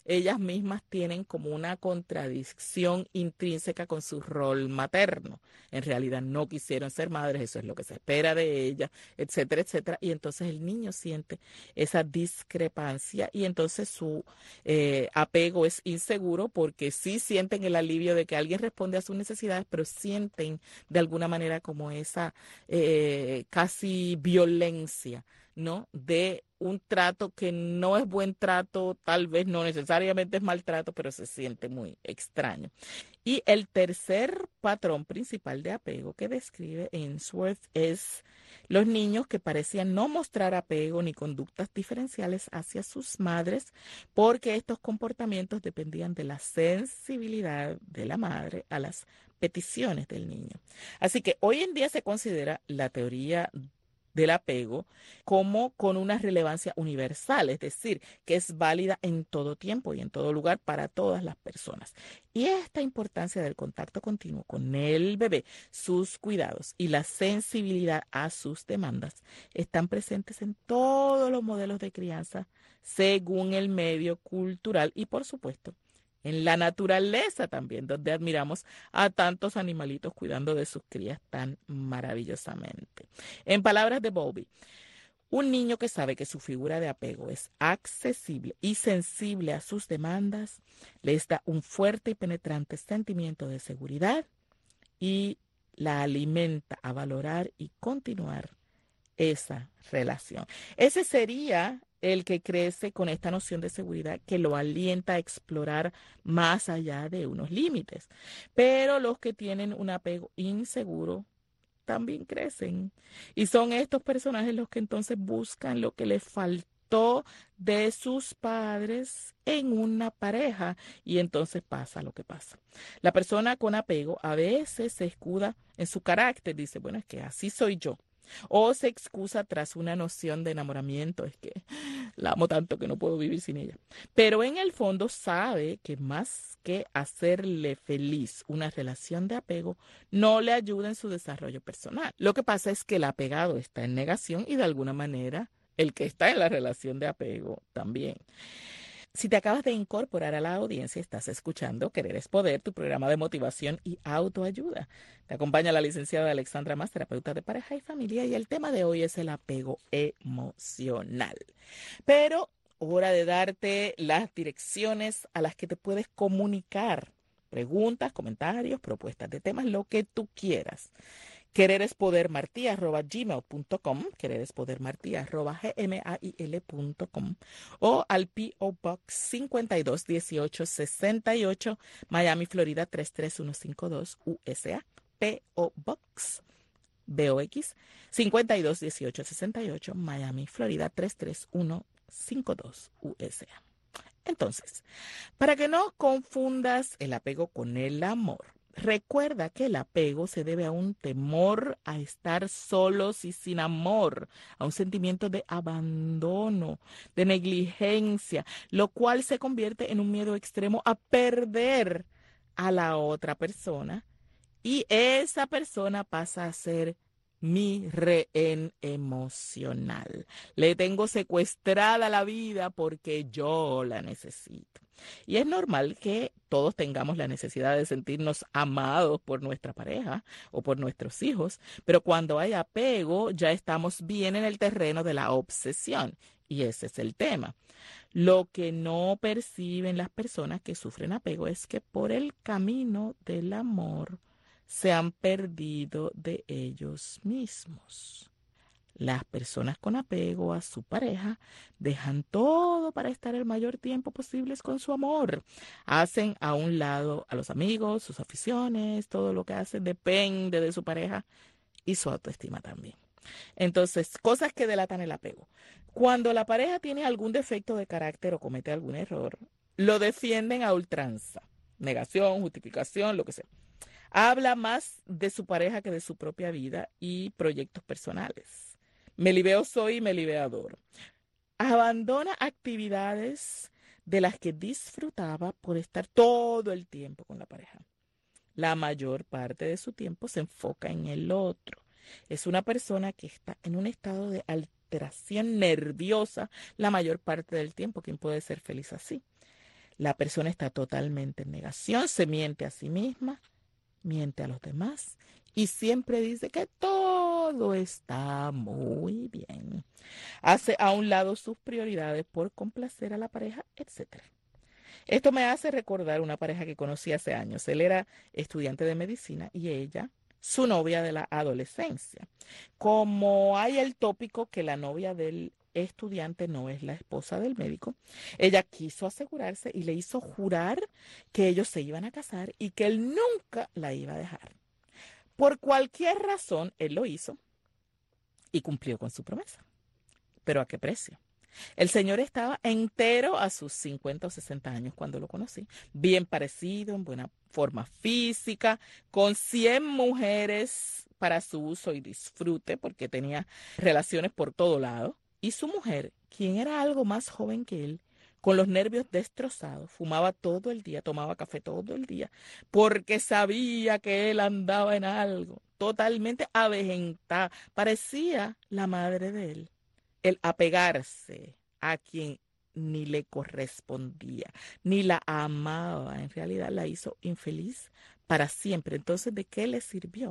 ellas mismas tienen como una contradicción intrínseca con su rol materno. En realidad no quisieron ser madres, eso es lo que se espera de ellas, etcétera, etcétera. Y entonces el niño siente esa discrepancia y entonces su eh, apego es inseguro porque sí sienten el alivio de que alguien responde a sus necesidades, pero sienten de alguna manera como esa eh, casi violencia, ¿no? De un trato que no es buen trato, tal vez no necesariamente es maltrato, pero se siente muy extraño. Y el tercer patrón principal de apego que describe Ainsworth es los niños que parecían no mostrar apego ni conductas diferenciales hacia sus madres porque estos comportamientos dependían de la sensibilidad de la madre a las peticiones del niño. Así que hoy en día se considera la teoría del apego como con una relevancia universal, es decir, que es válida en todo tiempo y en todo lugar para todas las personas. Y esta importancia del contacto continuo con el bebé, sus cuidados y la sensibilidad a sus demandas están presentes en todos los modelos de crianza según el medio cultural y, por supuesto, en la naturaleza también, donde admiramos a tantos animalitos cuidando de sus crías tan maravillosamente. En palabras de Bowlby, un niño que sabe que su figura de apego es accesible y sensible a sus demandas, les da un fuerte y penetrante sentimiento de seguridad y la alimenta a valorar y continuar esa relación. Ese sería el que crece con esta noción de seguridad que lo alienta a explorar más allá de unos límites. Pero los que tienen un apego inseguro también crecen. Y son estos personajes los que entonces buscan lo que les faltó de sus padres en una pareja. Y entonces pasa lo que pasa. La persona con apego a veces se escuda en su carácter. Dice, bueno, es que así soy yo. O se excusa tras una noción de enamoramiento, es que la amo tanto que no puedo vivir sin ella. Pero en el fondo sabe que más que hacerle feliz una relación de apego, no le ayuda en su desarrollo personal. Lo que pasa es que el apegado está en negación y de alguna manera el que está en la relación de apego también. Si te acabas de incorporar a la audiencia, estás escuchando Querer es Poder, tu programa de motivación y autoayuda. Te acompaña la licenciada Alexandra Mas, terapeuta de pareja y familia, y el tema de hoy es el apego emocional. Pero hora de darte las direcciones a las que te puedes comunicar. Preguntas, comentarios, propuestas de temas, lo que tú quieras. quererespodermartí arroba gmail punto com, quererespodermartí arroba gmail punto com o al P O Box cincuenta y dos dieciocho sesenta y ocho, Miami, Florida tres tres uno cinco dos, U S A. P O Box B O X cincuenta y dos dieciocho sesenta y ocho, Miami, Florida tres tres uno cinco dos, U S A. Entonces, para que no confundas el apego con el amor, recuerda que el apego se debe a un temor a estar solos y sin amor, a un sentimiento de abandono, de negligencia, lo cual se convierte en un miedo extremo a perder a la otra persona y esa persona pasa a ser mi rehén emocional. Le tengo secuestrada la vida porque yo la necesito. Y es normal que todos tengamos la necesidad de sentirnos amados por nuestra pareja o por nuestros hijos, pero cuando hay apego ya estamos bien en el terreno de la obsesión. Y ese es el tema. Lo que no perciben las personas que sufren apego es que por el camino del amor se han perdido de ellos mismos. Las personas con apego a su pareja dejan todo para estar el mayor tiempo posible con su amor. Hacen a un lado a los amigos, sus aficiones, todo lo que hacen depende de su pareja y su autoestima también. Entonces, cosas que delatan el apego. Cuando la pareja tiene algún defecto de carácter o comete algún error, lo defienden a ultranza. Negación, justificación, lo que sea. Habla más de su pareja que de su propia vida y proyectos personales. Melibeo soy y melibeador. Abandona actividades de las que disfrutaba por estar todo el tiempo con la pareja. La mayor parte de su tiempo se enfoca en el otro. Es una persona que está en un estado de alteración nerviosa la mayor parte del tiempo. ¿Quién puede ser feliz así? La persona está totalmente en negación, se miente a sí misma, miente a los demás y siempre dice que todo está muy bien. Hace a un lado sus prioridades por complacer a la pareja, etcétera. Esto me hace recordar una pareja que conocí hace años. Él era estudiante de medicina y ella, su novia de la adolescencia. Como hay el tópico que la novia del estudiante no es la esposa del médico, ella quiso asegurarse y le hizo jurar que ellos se iban a casar y que él nunca la iba a dejar. Por cualquier razón, él lo hizo y cumplió con su promesa. ¿Pero a qué precio? El señor estaba entero a sus cincuenta o sesenta años cuando lo conocí, bien parecido, en buena forma física, con cien mujeres para su uso y disfrute, porque tenía relaciones por todo lado. Y su mujer, quien era algo más joven que él, con los nervios destrozados, fumaba todo el día, tomaba café todo el día, porque sabía que él andaba en algo, totalmente avejentada, parecía la madre de él. El apegarse a quien ni le correspondía, ni la amaba, en realidad la hizo infeliz para siempre. Entonces, ¿de qué le sirvió?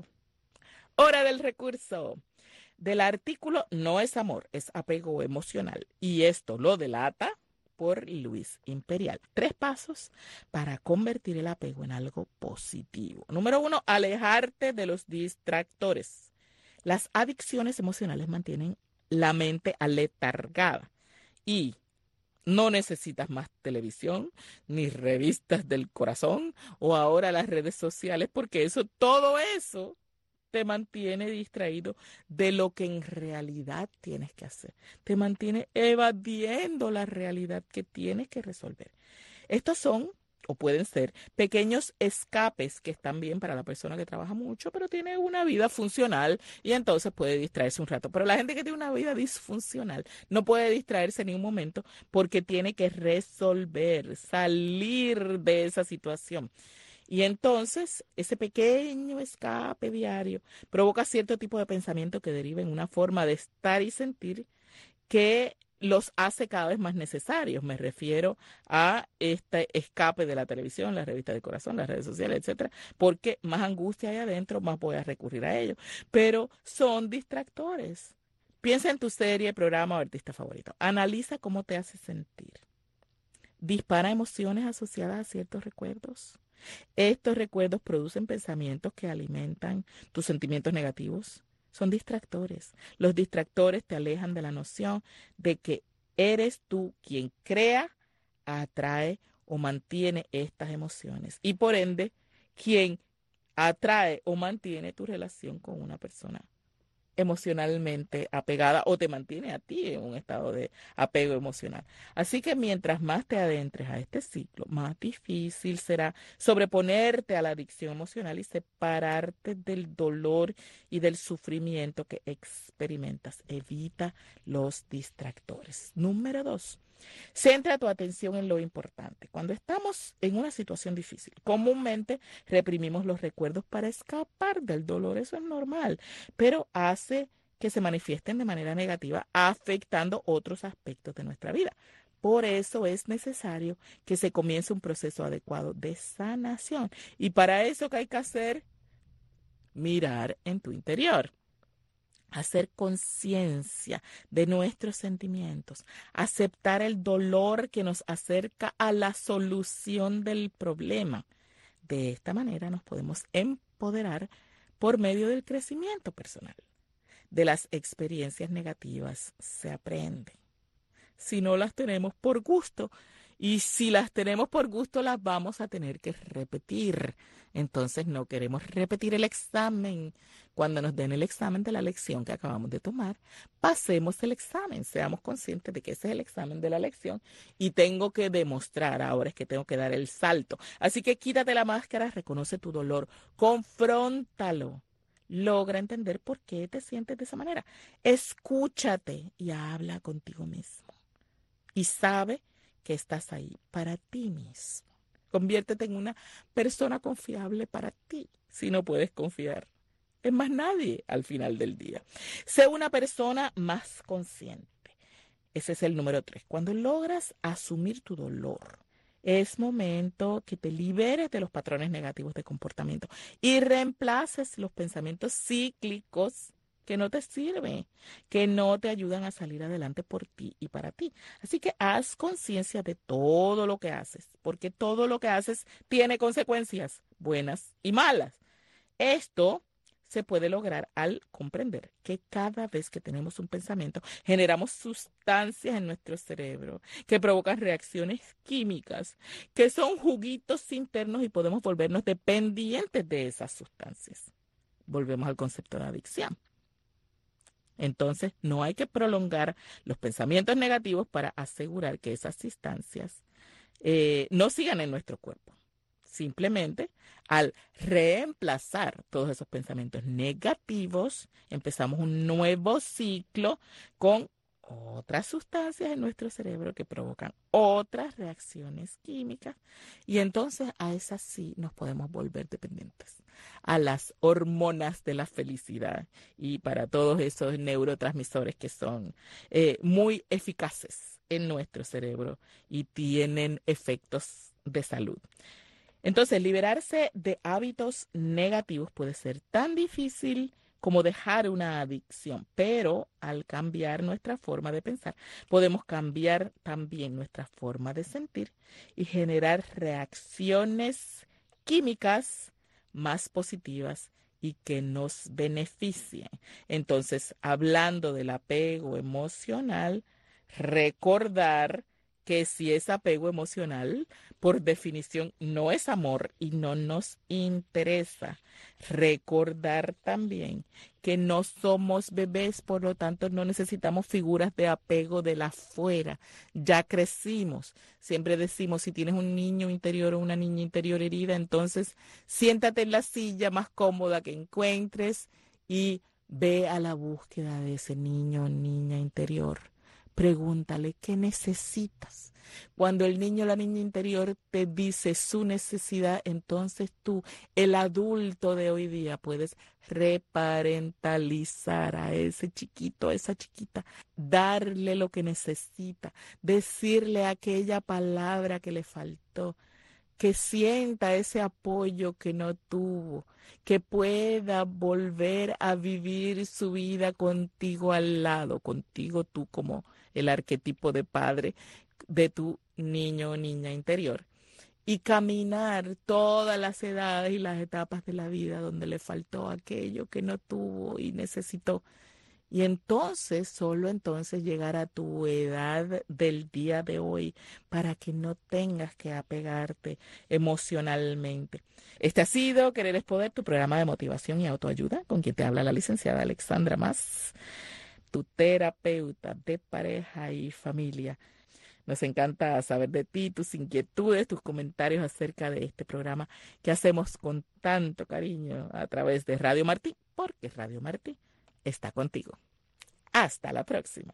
Hora del recurso. Del artículo No es amor, es apego emocional. Y esto lo delata por Luis Imperial. Tres pasos para convertir el apego en algo positivo. Número uno, alejarte de los distractores. Las adicciones emocionales mantienen la mente aletargada y no necesitas más televisión ni revistas del corazón o ahora las redes sociales, porque eso, todo eso te mantiene distraído de lo que en realidad tienes que hacer. Te mantiene evadiendo la realidad que tienes que resolver. Estos son, o pueden ser, pequeños escapes que están bien para la persona que trabaja mucho, pero tiene una vida funcional y entonces puede distraerse un rato. Pero la gente que tiene una vida disfuncional no puede distraerse en ningún momento porque tiene que resolver, salir de esa situación. Y entonces ese pequeño escape diario provoca cierto tipo de pensamiento que deriva en una forma de estar y sentir que los hace cada vez más necesarios. Me refiero a este escape de la televisión, las revistas de corazón, las redes sociales, etcétera, porque más angustia hay adentro, más voy a recurrir a ellos. Pero son distractores. Piensa en tu serie, programa o artista favorito. Analiza cómo te hace sentir. Dispara emociones asociadas a ciertos recuerdos. Estos recuerdos producen pensamientos que alimentan tus sentimientos negativos. Son distractores. Los distractores te alejan de la noción de que eres tú quien crea, atrae o mantiene estas emociones. Y por ende, quien atrae o mantiene tu relación con una persona emocionalmente apegada o te mantiene a ti en un estado de apego emocional. Así que mientras más te adentres a este ciclo, más difícil será sobreponerte a la adicción emocional y separarte del dolor y del sufrimiento que experimentas. Evita los distractores. Número dos. Centra tu atención en lo importante. Cuando estamos en una situación difícil, comúnmente reprimimos los recuerdos para escapar del dolor. Eso es normal, pero hace que se manifiesten de manera negativa, afectando otros aspectos de nuestra vida. Por eso es necesario que se comience un proceso adecuado de sanación. Y para eso, ¿qué hay que hacer? Mirar en tu interior. Hacer conciencia de nuestros sentimientos, aceptar el dolor que nos acerca a la solución del problema. De esta manera nos podemos empoderar por medio del crecimiento personal. De las experiencias negativas se aprende. Si no las tenemos por gusto, y si las tenemos por gusto, las vamos a tener que repetir. Entonces no queremos repetir el examen. Cuando nos den el examen de la lección que acabamos de tomar, pasemos el examen. Seamos conscientes de que ese es el examen de la lección y tengo que demostrar, ahora es que tengo que dar el salto. Así que quítate la máscara, reconoce tu dolor, confróntalo. Logra entender por qué te sientes de esa manera. Escúchate y habla contigo mismo. Y sabe que estás ahí para ti mismo. Conviértete en una persona confiable para ti, si no puedes confiar en más nadie al final del día. Sé una persona más consciente. Ese es el número tres. Cuando logras asumir tu dolor, es momento que te liberes de los patrones negativos de comportamiento y reemplaces los pensamientos cíclicos que no te sirven, que no te ayudan a salir adelante por ti y para ti. Así que haz conciencia de todo lo que haces, porque todo lo que haces tiene consecuencias buenas y malas. Esto se puede lograr al comprender que cada vez que tenemos un pensamiento, generamos sustancias en nuestro cerebro que provocan reacciones químicas, que son juguitos internos y podemos volvernos dependientes de esas sustancias. Volvemos al concepto de adicción. Entonces, no hay que prolongar los pensamientos negativos para asegurar que esas sustancias eh, no sigan en nuestro cuerpo. Simplemente, al reemplazar todos esos pensamientos negativos, empezamos un nuevo ciclo con otras sustancias en nuestro cerebro que provocan otras reacciones químicas y entonces a esas sí nos podemos volver dependientes a las hormonas de la felicidad y para todos esos neurotransmisores que son eh, muy eficaces en nuestro cerebro y tienen efectos de salud. Entonces, liberarse de hábitos negativos puede ser tan difícil como dejar una adicción, pero al cambiar nuestra forma de pensar, podemos cambiar también nuestra forma de sentir y generar reacciones químicas más positivas y que nos beneficien. Entonces, hablando del apego emocional, recordar que si es apego emocional, por definición no es amor y no nos interesa. Recordar también que no somos bebés, por lo tanto no necesitamos figuras de apego de la afuera. Ya crecimos. Siempre decimos, si tienes un niño interior o una niña interior herida, entonces siéntate en la silla más cómoda que encuentres y ve a la búsqueda de ese niño o niña interior. Pregúntale qué necesitas. Cuando el niño o la niña interior te dice su necesidad, entonces tú, el adulto de hoy día, puedes reparentalizar a ese chiquito, a esa chiquita, darle lo que necesita, decirle aquella palabra que le faltó, que sienta ese apoyo que no tuvo, que pueda volver a vivir su vida contigo al lado, contigo tú como el arquetipo de padre de tu niño o niña interior. Y caminar todas las edades y las etapas de la vida donde le faltó aquello que no tuvo y necesitó. Y entonces, solo entonces llegar a tu edad del día de hoy para que no tengas que apegarte emocionalmente. Este ha sido Querer es Poder, tu programa de motivación y autoayuda, con quien te habla la licenciada Alexandra Mas, tu terapeuta de pareja y familia. Nos encanta saber de ti, tus inquietudes, tus comentarios acerca de este programa que hacemos con tanto cariño a través de Radio Martí, porque Radio Martí está contigo. Hasta la próxima.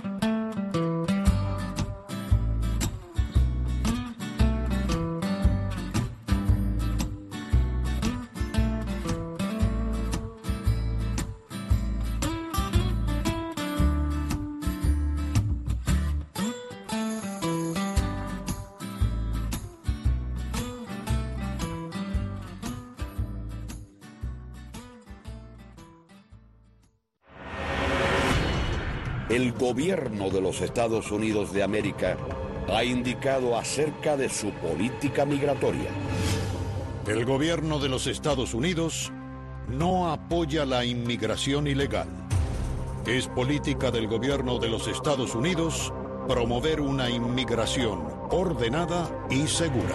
El gobierno de los Estados Unidos de América ha indicado acerca de su política migratoria. El gobierno de los Estados Unidos no apoya la inmigración ilegal. Es política del gobierno de los Estados Unidos promover una inmigración ordenada y segura.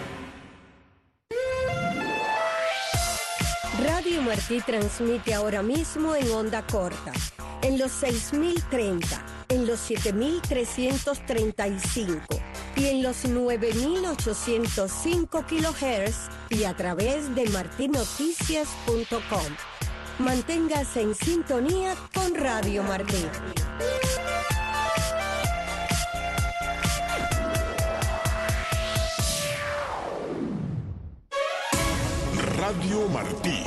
Radio Martí transmite ahora mismo en onda corta, en los seis mil treinta, en los siete mil trescientos treinta y cinco y en los nueve mil ochocientos cinco kilohertz y a través de marti noticias punto com. Manténgase en sintonía con Radio Martí. Radio Martí.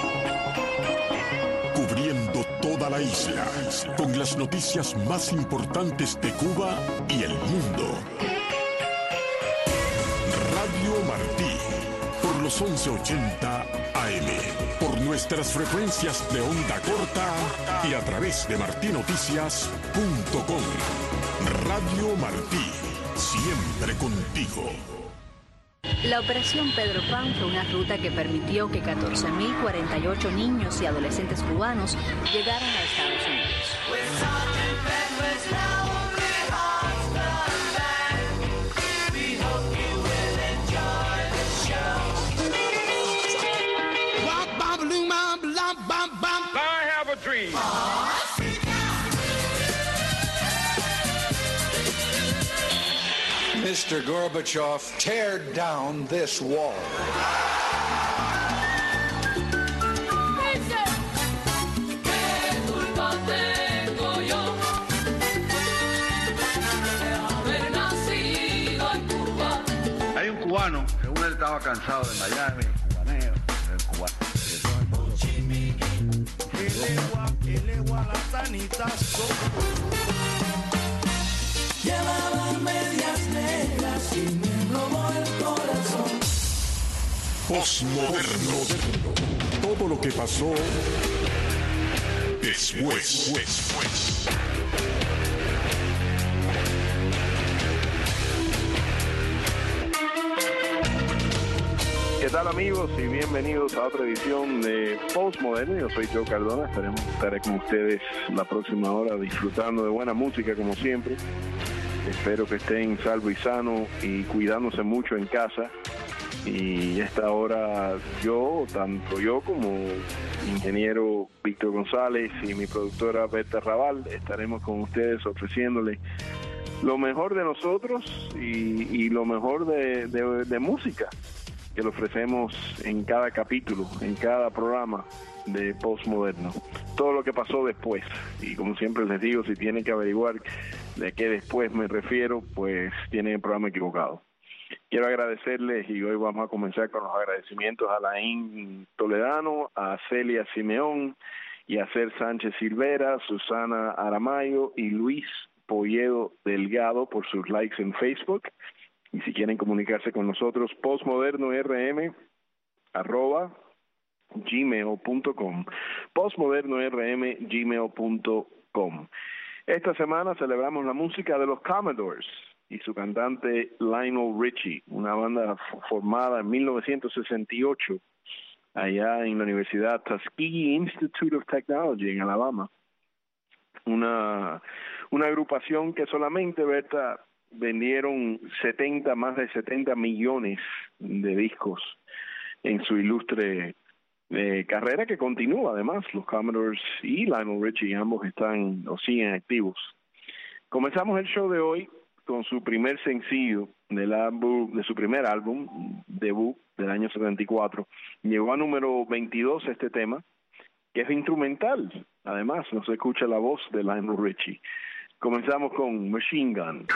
Cubriendo toda la isla con las noticias más importantes de Cuba y el mundo. los once ochenta A M, por nuestras frecuencias de onda corta y a través de martí noticias punto com. Radio Martí, siempre contigo. La Operación Pedro Pan fue una ruta que permitió que catorce mil cuarenta y ocho niños y adolescentes cubanos llegaran a Estados Unidos. Mister Gorbachev, tear down this wall. Hay un cubano, según él estaba cansado de Miami, cubaneo, el cubano. Llevaba medias negras y me robó el corazón. Postmoderno. Todo lo que pasó después. después. ¿Qué tal, amigos? Y bienvenidos a otra edición de Postmoderno. Yo soy Joe Cardona. Estaremos, estaré con ustedes la próxima hora disfrutando de buena música como siempre. Espero que estén salvo y sano y cuidándose mucho en casa. Y esta hora yo, tanto yo como ingeniero Víctor González y mi productora Berta Raval, estaremos con ustedes ofreciéndoles lo mejor de nosotros y, y lo mejor de, de, de música que le ofrecemos en cada capítulo, en cada programa de Postmoderno. Todo lo que pasó después. Y como siempre les digo, si tienen que averiguar de qué después me refiero, pues tienen el programa equivocado. Quiero agradecerles, y hoy vamos a comenzar con los agradecimientos a Laín Toledano, a Celia Simeón y a Cer Sánchez Silvera, Susana Aramayo y Luis Polledo Delgado por sus likes en Facebook. Y si quieren comunicarse con nosotros, postmodernorm arroba gmail punto com, postmodernorm gmail punto com. Esta semana celebramos la música de los Commodores y su cantante Lionel Richie, una banda formada en mil novecientos sesenta y ocho allá en la Universidad Tuskegee Institute of Technology en Alabama. Una, una agrupación que solamente, Berta, vendieron setenta, más de setenta millones de discos en su ilustre eh, carrera, que continúa además. Los Commodores y Lionel Richie ambos están o siguen activos. Comenzamos el show de hoy con su primer sencillo del álbum, de su primer álbum debut del año setenta y cuatro. Llegó a número veintidós este tema, que es instrumental. Además, no se escucha la voz de Lionel Richie. Comenzamos con Machine Gun.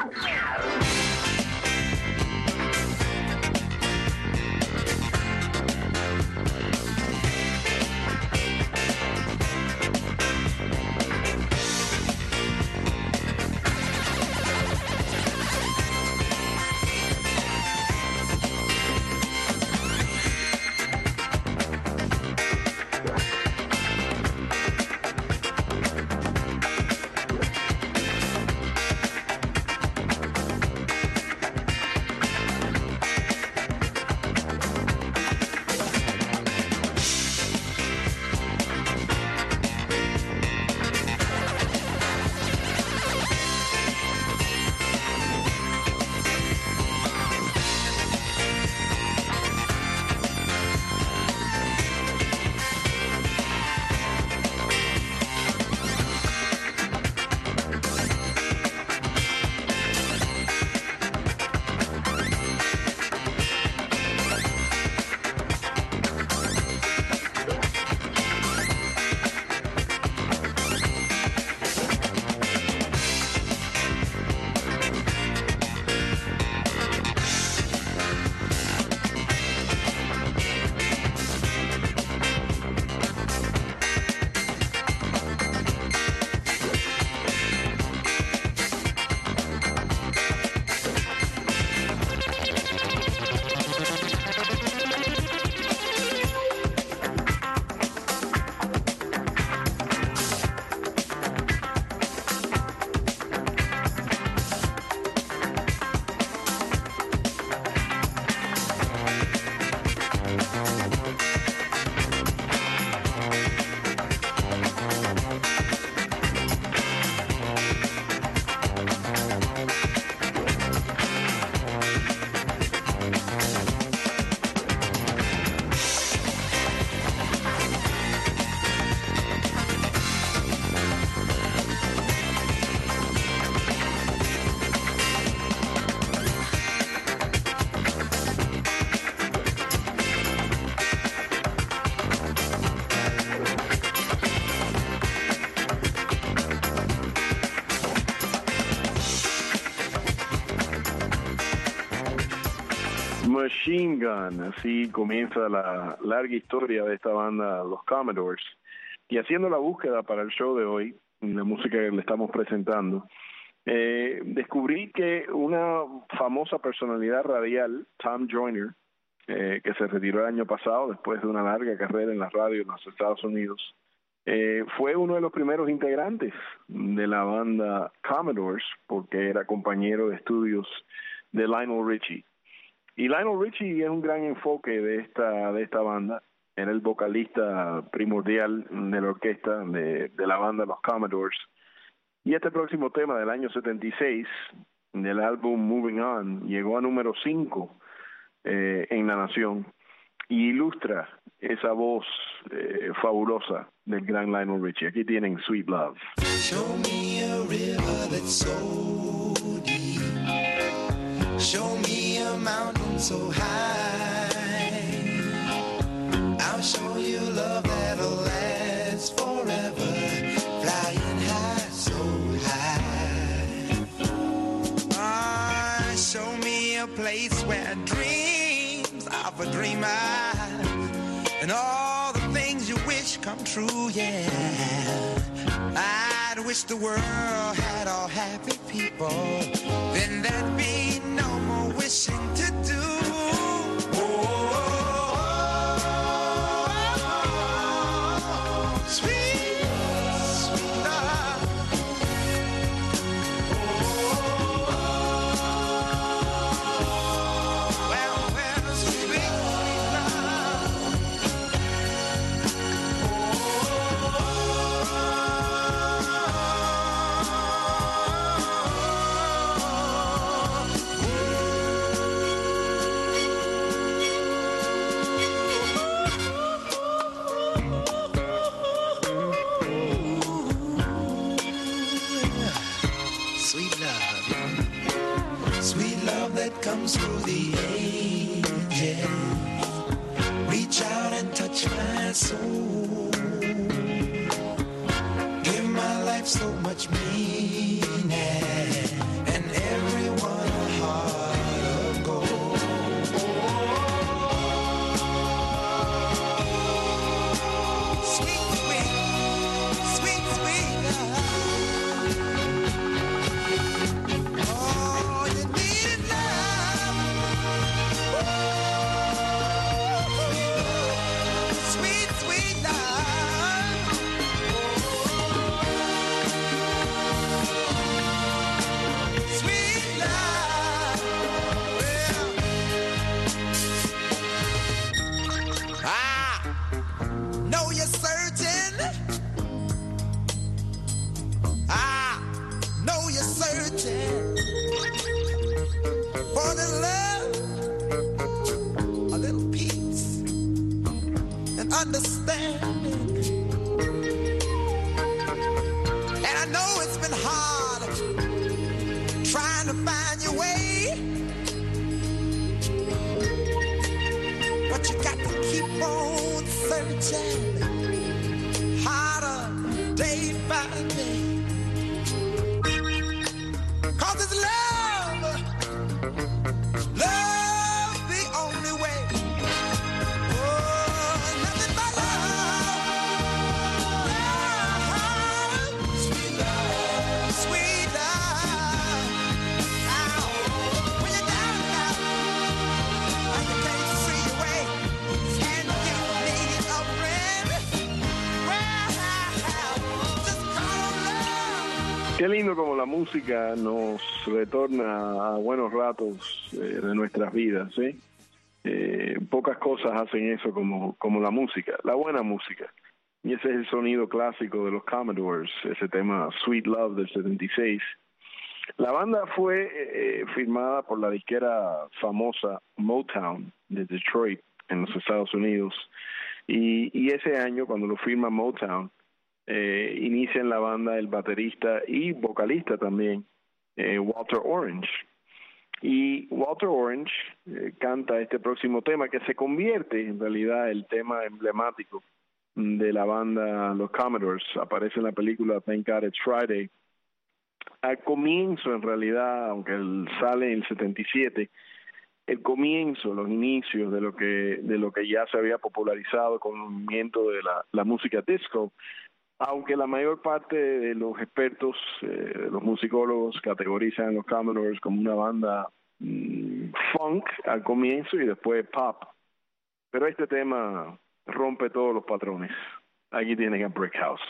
Machine Gun, así comienza la larga historia de esta banda, los Commodores. Y haciendo la búsqueda para el show de hoy, la música que le estamos presentando, eh, descubrí que una famosa personalidad radial, Tom Joyner, eh, que se retiró el año pasado después de una larga carrera en la radio en los Estados Unidos, eh, fue uno de los primeros integrantes de la banda Commodores, porque era compañero de estudios de Lionel Richie. Y Lionel Richie es un gran enfoque de esta de esta banda. Era el vocalista primordial de la orquesta de, de la banda Los Commodores. Y este próximo tema del año setenta y seis, del álbum Moving On, llegó a número cinco eh, en la nación y ilustra esa voz eh, fabulosa del gran Lionel Richie. Aquí tienen Sweet Love. Show me a river that's so deep. Show me a mountain so high. I'll show you love that'll last forever. Flying high, so high. Ah, show me a place where dreams are for dreamers, and all the things you wish come true, yeah. I'd wish the world had all happy people, then there'd be no more wishing to do. Comes through the ages, reach out and touch my soul, give my life so much meaning, and everyone a heart of gold. Sweet, sweet, sweet, sweet love. Oh, you need love. Sweet, sweet love. Sweet love. Well, I know you're searching. I know you're searching for the love, a little peace and understanding. And I know it's been hard trying to find your way, but you got to keep on searching harder day by day. 'Cause it's love, love the only way. Oh, nothing but love, love, sweet love, sweet love. Ow. When you're down and out, and you can't see your way, and you need a friend, well, just call on love. Qué lindo como la música nos retorna a buenos ratos eh, de nuestras vidas, ¿sí? Eh, pocas cosas hacen eso como, como la música, la buena música. Y ese es el sonido clásico de los Commodores, ese tema Sweet Love del setenta y seis. La banda fue eh, firmada por la disquera famosa Motown de Detroit en los Estados Unidos. Y, y ese año, cuando lo firma Motown, eh, inicia en la banda el baterista y vocalista también, eh, Walter Orange. Y Walter Orange eh, canta este próximo tema que se convierte en realidad el tema emblemático de la banda Los Commodores. Aparece en la película Thank God It's Friday. Al comienzo, en realidad, aunque él sale en el setenta y siete, el comienzo, los inicios de lo que de lo que ya se había popularizado con el movimiento de la, la música disco, aunque la mayor parte de los expertos, eh, los musicólogos, categorizan a los Commodores como una banda mmm, funk al comienzo y después pop. Pero este tema rompe todos los patrones. Aquí tienen a Brick House.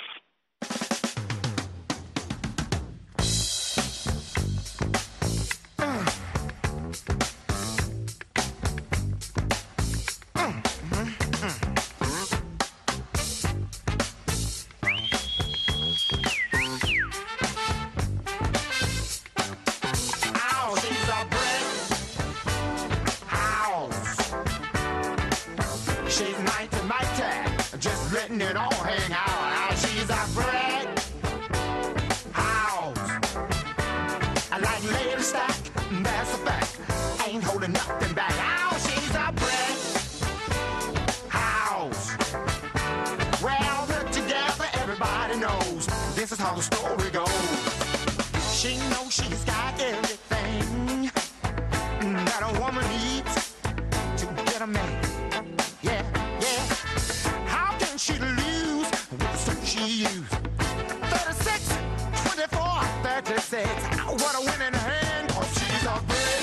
It all hang out. Now she's a brick house. I like lady stack, that's a fact. Ain't holding nothing back. Now she's a brick house. Well, put together, everybody knows this is how the story goes. She knows she's got everything that a woman needs to get a man. Yeah, yeah. How can she lose with the stuff she used? thirty-six, twenty-four, thirty-six. What a winning hand, cause she's a brick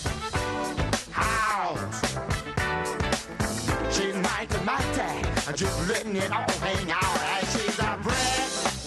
house. She's mighty, mighty, just letting it all hang out. And she's a brick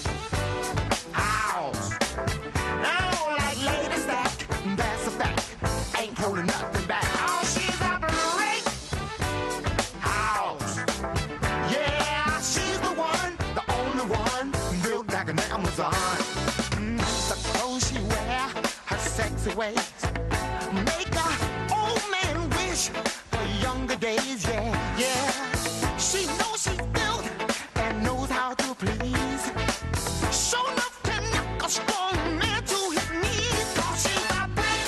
house. Now, like lady stack, that's a fact. Ain't holding nothing back. Oh, she's a brick house. Yeah, she's the one, the only one, built like an Amazon. Mm, the clothes she wear, her sexy ways, make a old man wish for younger days. Yeah, yeah. She knows she's built and knows how to please. Show enough to knock a strong man to his knees. Cause she's a brick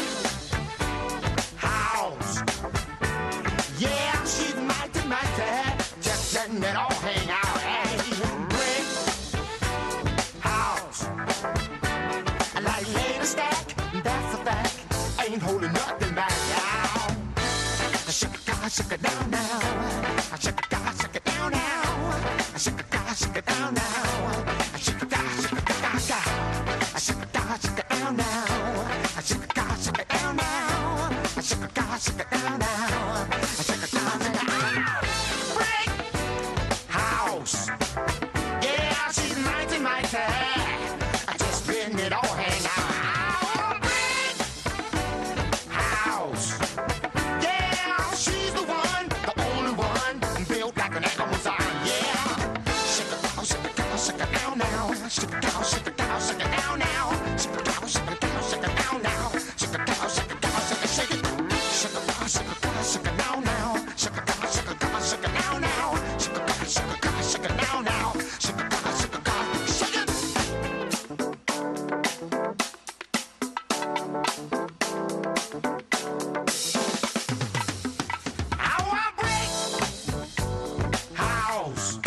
house. Yeah, she's mighty, mighty, just letting it all hang out. Hey, brick house. I like lady stack, that's a fact. Ain't holding nothing back now. Shake it down, shake it down now. Shake it down, shake it down now. Shake it down, shake it down now. Shake it down, shake it down, down. Shake it down, shake it down now. Shake it down, shake it down now. Shake it down, shake it down now. Shake it down, shake it down. Brick house. Yeah, she's mighty, mighty. Just letting it all hang out. Brick house. Yeah, she's the one, the only one, built like an Amazon. Yeah. Shake it down, shake it down, shake it down now. Shake it down, shake it down, shake it down now. Shake it down, shake it down, shake it down now. Shake it down, shake it down, shake it, shake it. Shake it down, shake it down, shake it down now. Shake it down, shake it down, shake it down now. Shake it down, shake it down, shake it down now. Shake it down, shake it down, shake it. How I break house.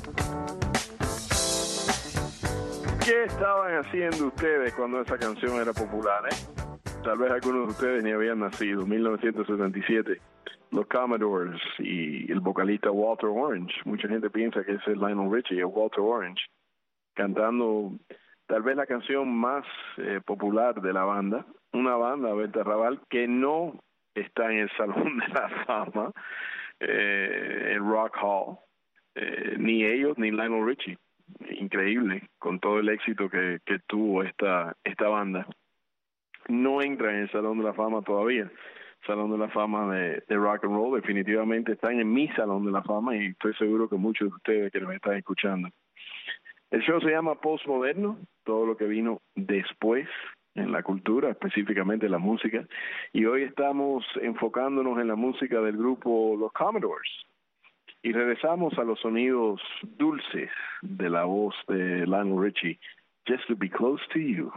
¿Qué estaban haciendo ustedes cuando esa canción era popular, eh? Tal vez algunos de ustedes ni habían nacido. mil novecientos setenta y siete, los Commodores y el vocalista Walter Orange. Mucha gente piensa que ese es Lionel Richie, es Walter Orange, cantando tal vez la canción más eh, popular de la banda. Una banda, Berta Raval, que no está en el Salón de la Fama, eh, el Rock Hall, eh, ni ellos ni Lionel Richie. Increíble, con todo el éxito que, que tuvo esta, esta banda. No entra en el Salón de la Fama todavía. Salón de la Fama de, de Rock and Roll. Definitivamente están en mi Salón de la Fama y estoy seguro que muchos de ustedes que me están escuchando. El show se llama Postmoderno, todo lo que vino después en la cultura, específicamente la música. Y hoy estamos enfocándonos en la música del grupo Los Commodores. Y regresamos a los sonidos dulces de la voz de Lionel Richie, Just to Be Close to You.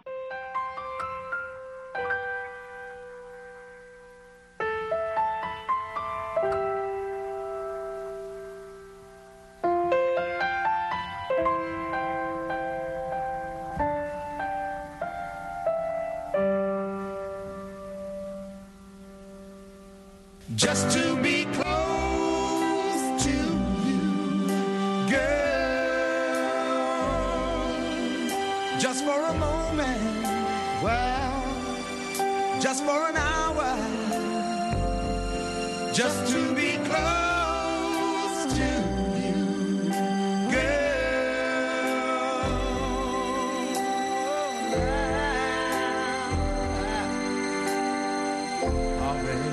Just to be close to you, girl. Just for a moment, well, just for an hour. Just to be close to you, girl. Already.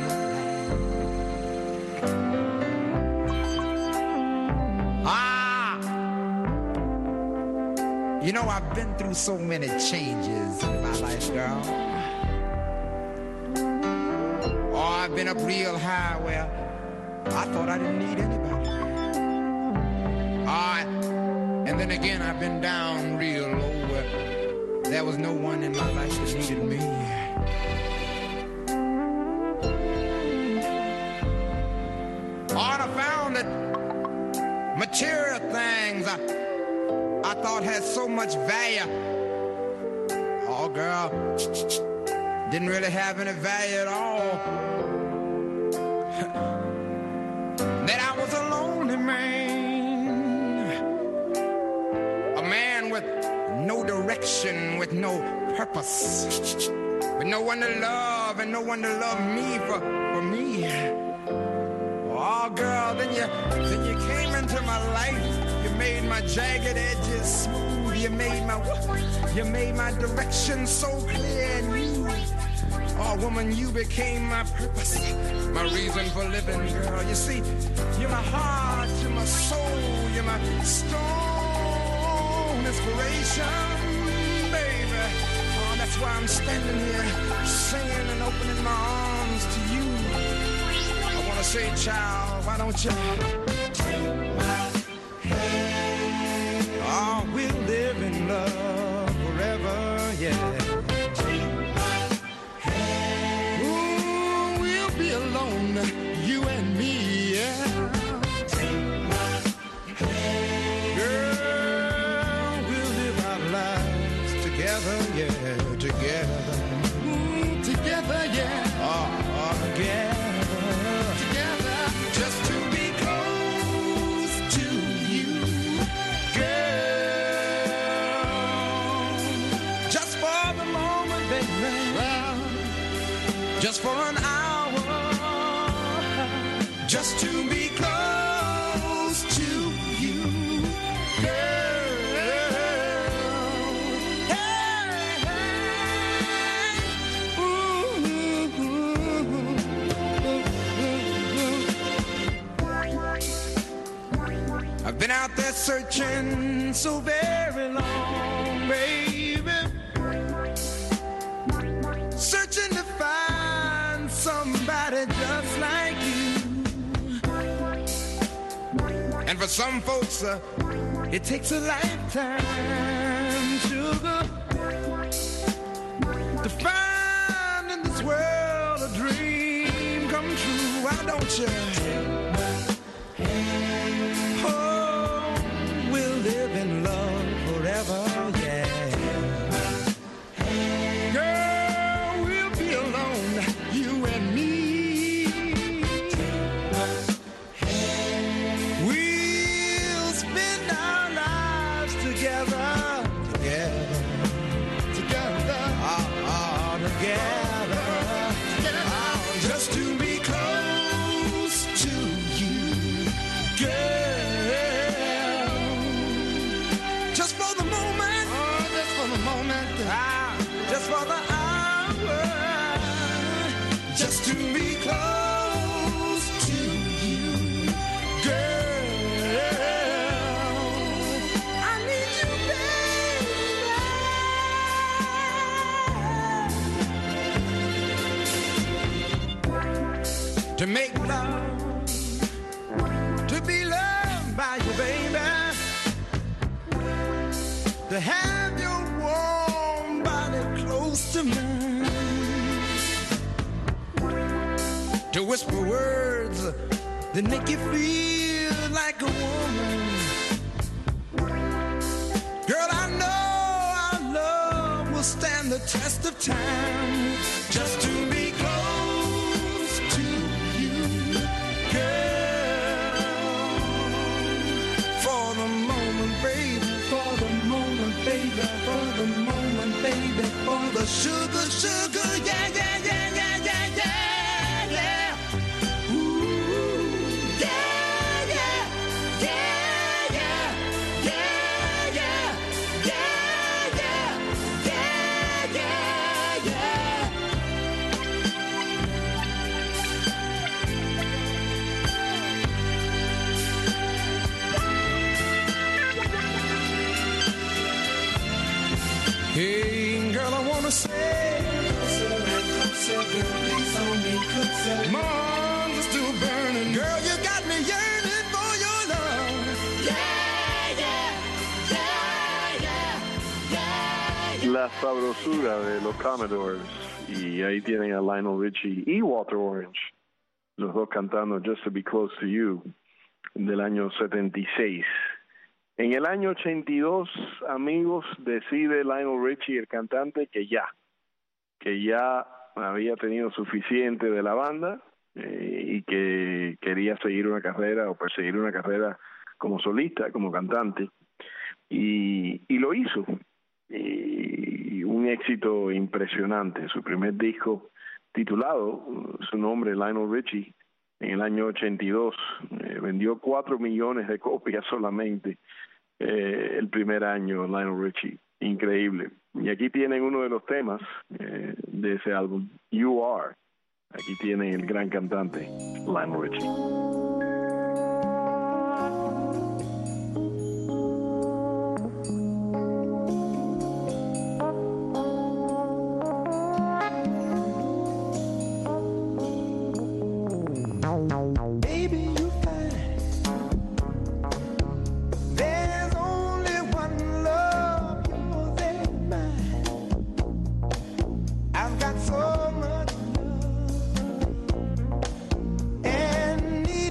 You know, I've been through so many changes in my life, girl. Oh, I've been up real high where I thought I didn't need anybody. Oh, and then again, I've been down real low where there was no one in my life that needed me. Oh, and I found that material things I I thought had so much value. Oh, girl, didn't really have any value at all. That I was a lonely man, a man with no direction, with no purpose, with no one to love and no one to love me for, for me. Oh, girl, then you, then you came into my life. You made my jagged edges smooth. You made my, you made my direction so clear and new. Oh, woman, you became my purpose, my reason for living, girl. You see, you're my heart, you're my soul, you're my strong inspiration, baby. Oh, that's why I'm standing here singing and opening my arms to you. I wanna say, child, why don't you take my oh, we'll live in love forever, yeah. Ooh, we'll be alone, you and me, yeah. Girl, we'll live our lives together, yeah, together. Ooh, together, yeah. Oh, oh, together. Together, just to be close to you, girl. Just for the moment, baby. Well, just for an hour. Just to be close to you, girl. Hey, hey. Ooh, ooh, ooh. I've been out there searching so very long, baby, searching to find somebody just like you. And for some folks, uh, it takes a lifetime, sugar, to find in this world a dream come true. Why don't you? Oh, we'll live in love forever, yeah. Girl, we'll be alone, you and me. We'll spend our lives together, together, together, oh, oh, together, oh, just to be close to you. to have your warm body close to mine, to whisper words that make you feel like a woman. Girl, I know our love will stand the test of time, just to be close to you, girl. For the moment, baby, for the moment, baby, for the moment, baby, for the sugar, sugar, yeah, yeah, yeah, yeah, yeah, yeah, yeah. Ooh, yeah, yeah, yeah, yeah, yeah, yeah, yeah, yeah, yeah, yeah, yeah. Hey, girl, I wanna say, closer and closer, girl, please hold me closer. My arms are still burning, girl, you got me yearning for your love. Yeah, yeah, yeah, yeah, yeah. La sabrosura de los Commodores, y ahí tienen a Lionel Richie y Walter Orange, los dos cantando Just to Be Close to You, del año setenta y seis. En el año ochenta y dos, amigos, decide Lionel Richie, el cantante, que ya, que ya había tenido suficiente de la banda eh, y que quería seguir una carrera o perseguir una carrera como solista, como cantante, y, y lo hizo. Y un éxito impresionante. Su primer disco titulado, su nombre, Lionel Richie, en el año ochenta y dos, eh, vendió cuatro millones de copias solamente eh, el primer año, Lionel Richie. Increíble. Y aquí tienen uno de los temas eh, de ese álbum, You Are. Aquí tienen el gran cantante, Lionel Richie. Baby, you fine. There's only one love, yours and mine. I've got so much love and need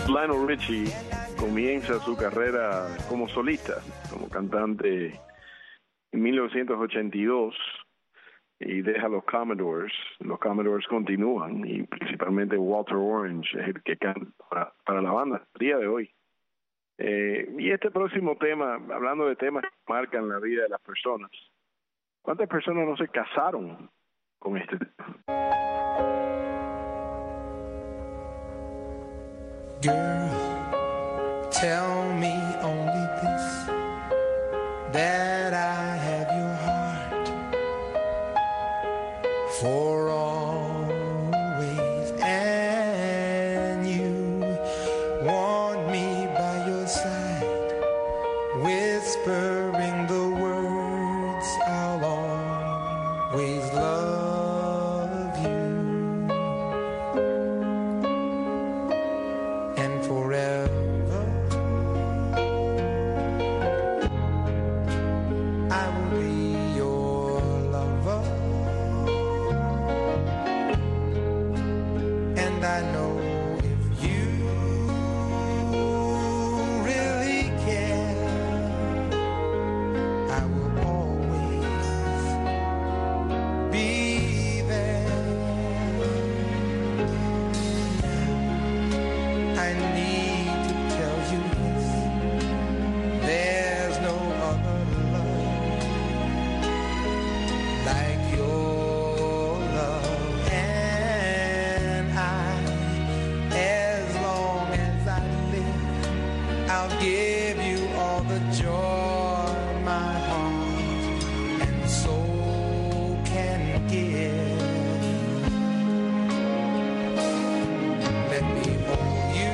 Lionel Richie comienza su carrera como solista, como cantante en mil novecientos ochenta y dos y deja los Commodores. Los Commodores continúan y principalmente Walter Orange es el que canta para, para la banda el día de hoy. Eh, y este próximo tema, hablando de temas que marcan la vida de las personas, ¿cuántas personas no se casaron con este tema? Girl, tell me only this, that I have your heart for always, and you want me by your side, whispering the words I'll always love you. And forever I will be your lover, and I know if you really care, I will always be there. I need to tell you this, there's no other love like your love, and I, as long as I live, I'll give you all the joy my heart and soul can give. Let me hold you,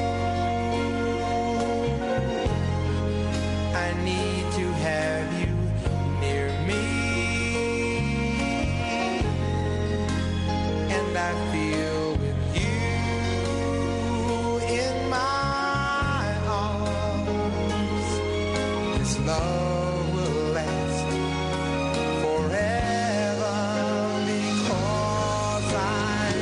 I need to have you near me, and I feel with you in my arms, this love will last forever, because I'm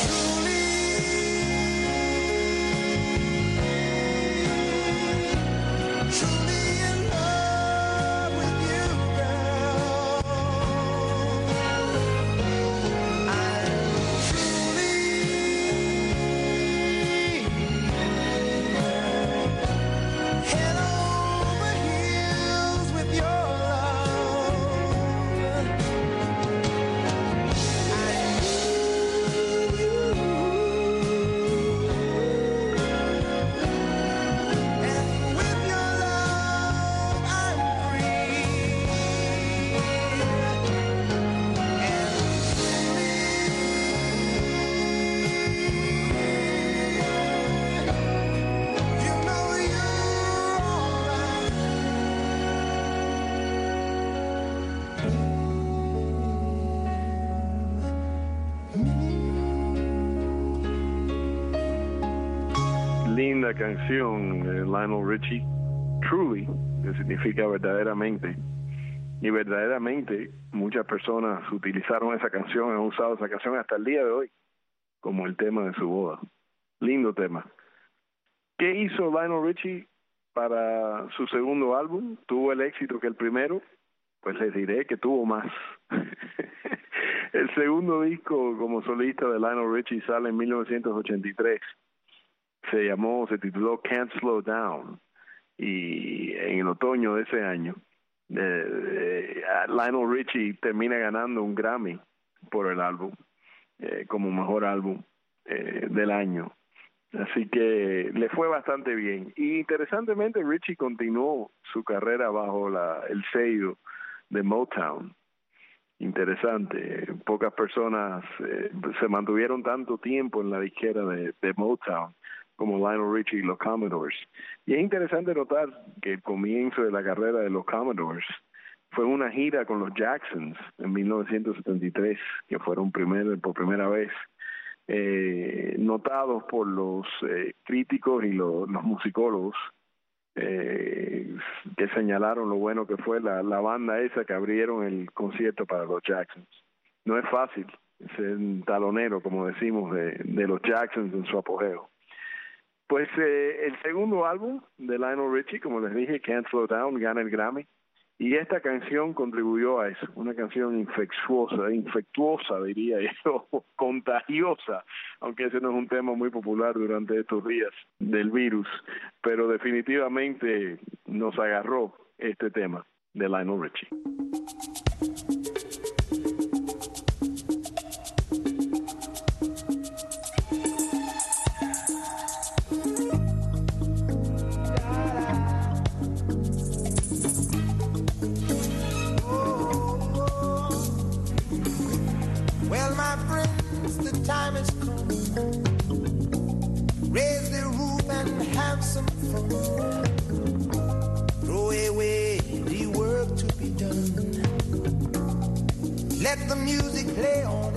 truly, truly in love with you, girl. I'm truly head over heels with your love. I need you, and with your love I'm free, and you know you're alright. Linda canción de Lionel Richie, Truly, que significa verdaderamente. Y verdaderamente muchas personas utilizaron esa canción, han usado esa canción hasta el día de hoy como el tema de su boda. Lindo tema. ¿Qué hizo Lionel Richie para su segundo álbum? ¿Tuvo el éxito que el primero? Pues les diré que tuvo más. El segundo disco como solista de Lionel Richie sale en mil novecientos ochenta y tres. Se llamó, se tituló Can't Slow Down, y en el otoño de ese año eh, eh, Lionel Richie termina ganando un Grammy por el álbum eh, como mejor álbum eh, del año, así que le fue bastante bien. Y interesantemente Richie continuó su carrera bajo la, el sello de Motown. Interesante, pocas personas eh, se mantuvieron tanto tiempo en la disquera de, de Motown como Lionel Richie y los Commodores. Y es interesante notar que el comienzo de la carrera de los Commodores fue una gira con los Jacksons en mil novecientos setenta y tres, que fueron primer, por primera vez eh, notados por los eh, críticos y los, los musicólogos eh, que señalaron lo bueno que fue la, la banda esa que abrieron el concierto para los Jacksons. No es fácil, ser un talonero, como decimos, de, de los Jacksons en su apogeo. Pues eh, el segundo álbum de Lionel Richie, como les dije, Can't Slow Down, gana el Grammy. Y esta canción contribuyó a eso, una canción infectuosa, infectuosa diría yo, contagiosa, aunque ese no es un tema muy popular durante estos días del virus, pero definitivamente nos agarró este tema de Lionel Richie. Well, my friends, the time has come. Raise the roof and have some fun. Throw away the work to be done. Let the music play on.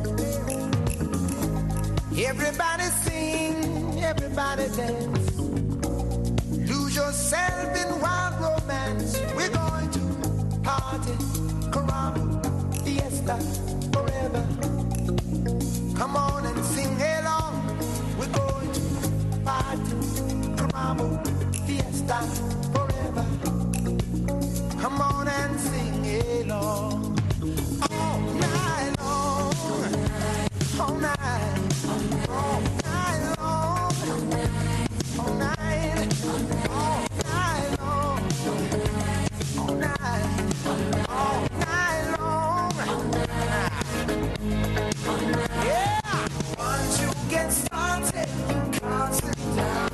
Everybody sing, everybody dance. Lose yourself in wild romance. We're going to party, caramba, fiesta. Forever. Come on and sing along. We're going to party, caramba, fiesta, forever. Come on and sing along. All night long. All night. All night long. All night. All night long. All night. All night long. Yeah, once you get started, you can't sit down.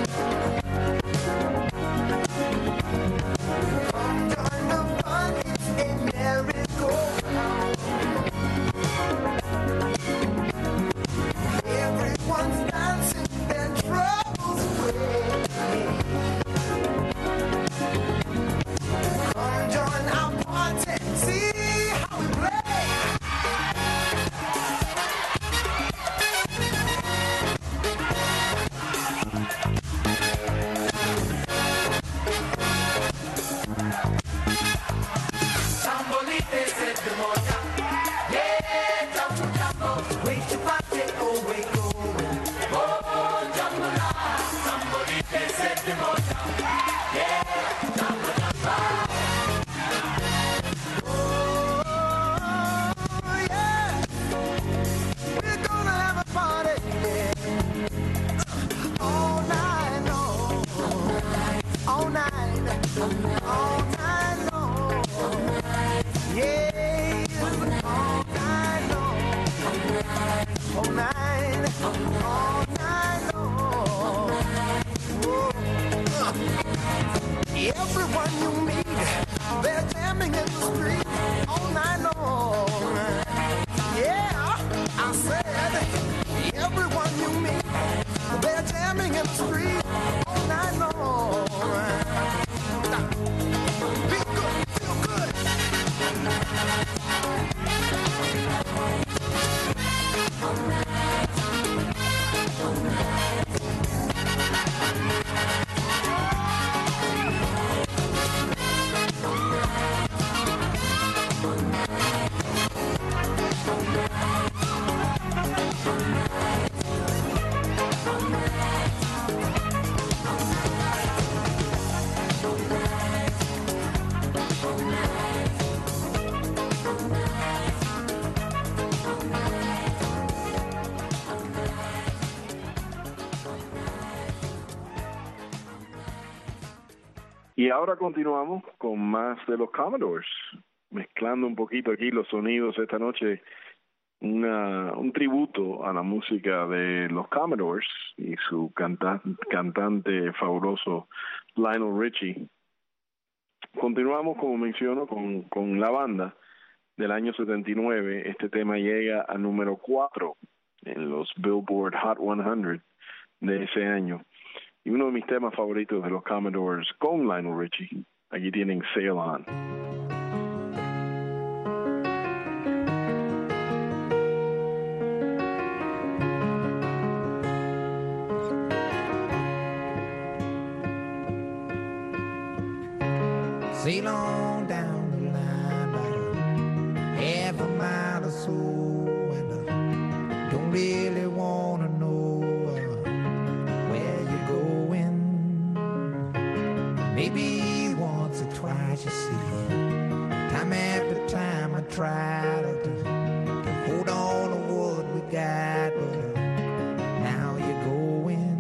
Come join the fun, it's a merry-go-round. Everyone's dancing their troubles away. Come join our party, see how we play. Everyone you meet, they're jamming in the street all night long. Yeah, I said, everyone you meet, they're jamming in the street all night long. Feel good, feel good. Y ahora continuamos con más de los Commodores, mezclando un poquito aquí los sonidos esta noche, una, un tributo a la música de los Commodores y su canta, cantante fabuloso Lionel Richie. Continuamos, como menciono, con, con la banda del año setenta y nueve. Este tema llega a número cuatro en los Billboard Hot cien de ese año. Y uno de mis temas favoritos de los Commodores con Lionel Richie. Aquí tienen Sail On. Sail on down the line by half a mile or so, and uh, don't really wanna know uh, where you Maybe once or twice, you see. Time after time I try to, to, to hold on to what we got, but uh, now you're going.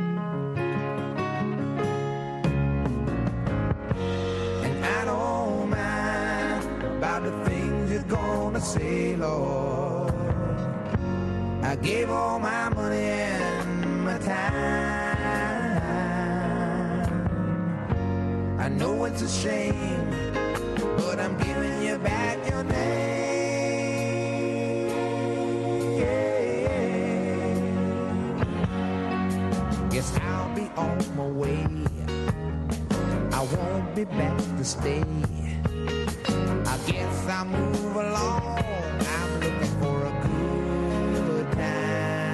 And I don't mind about the things you're gonna say, Lord. I gave all my money and my time. I know it's a shame, but I'm giving you back your name. Guess I'll be on my way. I won't be back to stay. I guess I'll move along. I'm looking for a good time.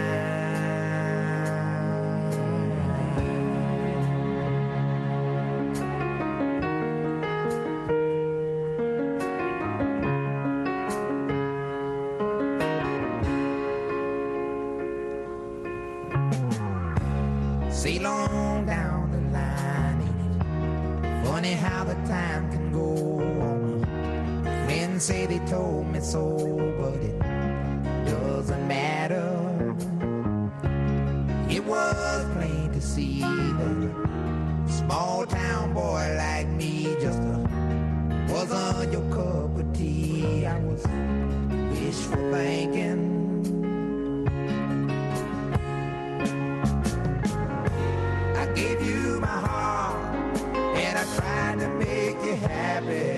Sail on down the line, ain't it funny how the time can go on? Men say they told me so, but it doesn't matter. It was plain to see that a small town boy like me just uh, wasn't your cup of tea. I was wishful thinking. I gave you my heart and I tried to make you happy,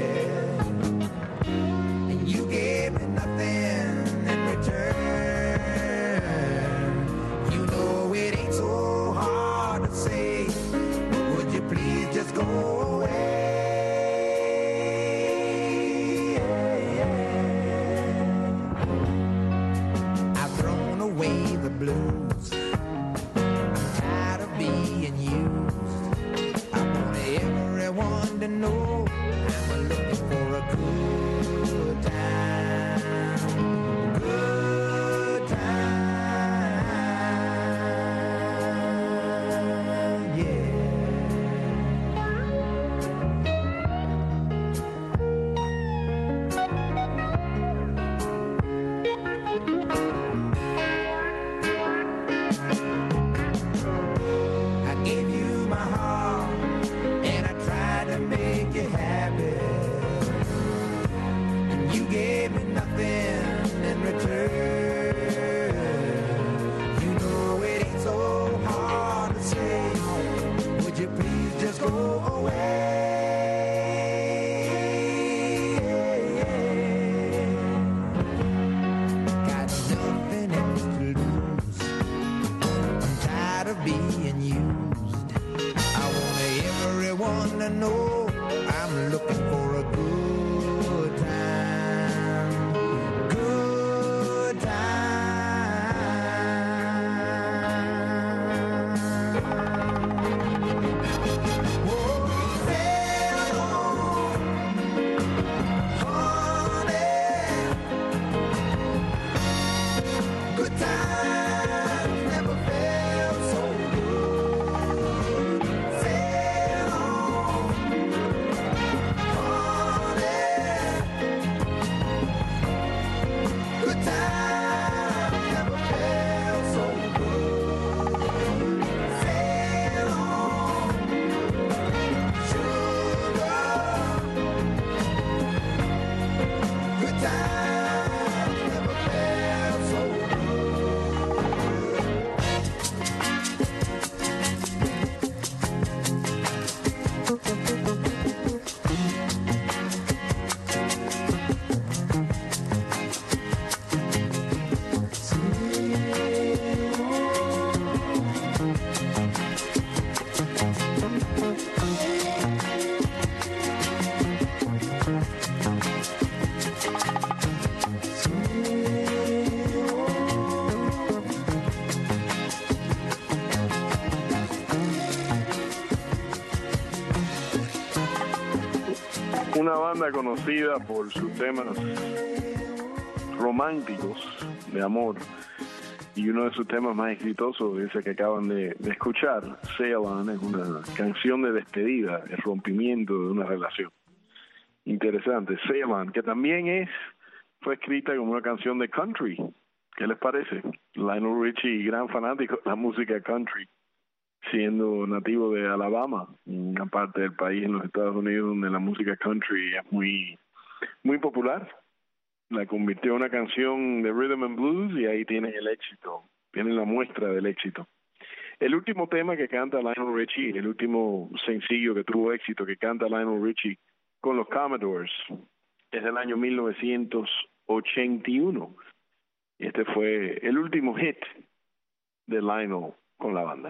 and you gave me nothing in return. You know it ain't so hard to say, would you please just go away? I've thrown away the blues. I'm tired of being used. I want everyone to know I'm looking for a good time. Good time, yeah. I gave you my heart and I tried to make you happy, and you gave me nothing in return. You know it ain't so hard to say, would you please just go away? Got nothing else to lose. I'm tired of being used. I want everyone to know I'm looking for a good time. Good time. Oh, sail on, honey. Good times never felt so good. Sail on, honey. Good times never felt so good. Sail on, sugar. Good times never felt so Una banda conocida por sus temas románticos de amor y uno de sus temas más exitosos es el que acaban de, de escuchar. Sail On es una canción de despedida, el rompimiento de una relación. Interesante. Sail On, que también es fue escrita como una canción de country. ¿Qué les parece? Lionel Richie, gran fanático de la música country, siendo nativo de Alabama, una parte del país en los Estados Unidos donde la música country es muy, muy popular. La convirtió en una canción de rhythm and blues y ahí tienen el éxito, tienen la muestra del éxito. El último tema que canta Lionel Richie, el último sencillo que tuvo éxito que canta Lionel Richie con los Commodores, es del año mil novecientos ochenta y uno. Y este fue el último hit de Lionel con la banda.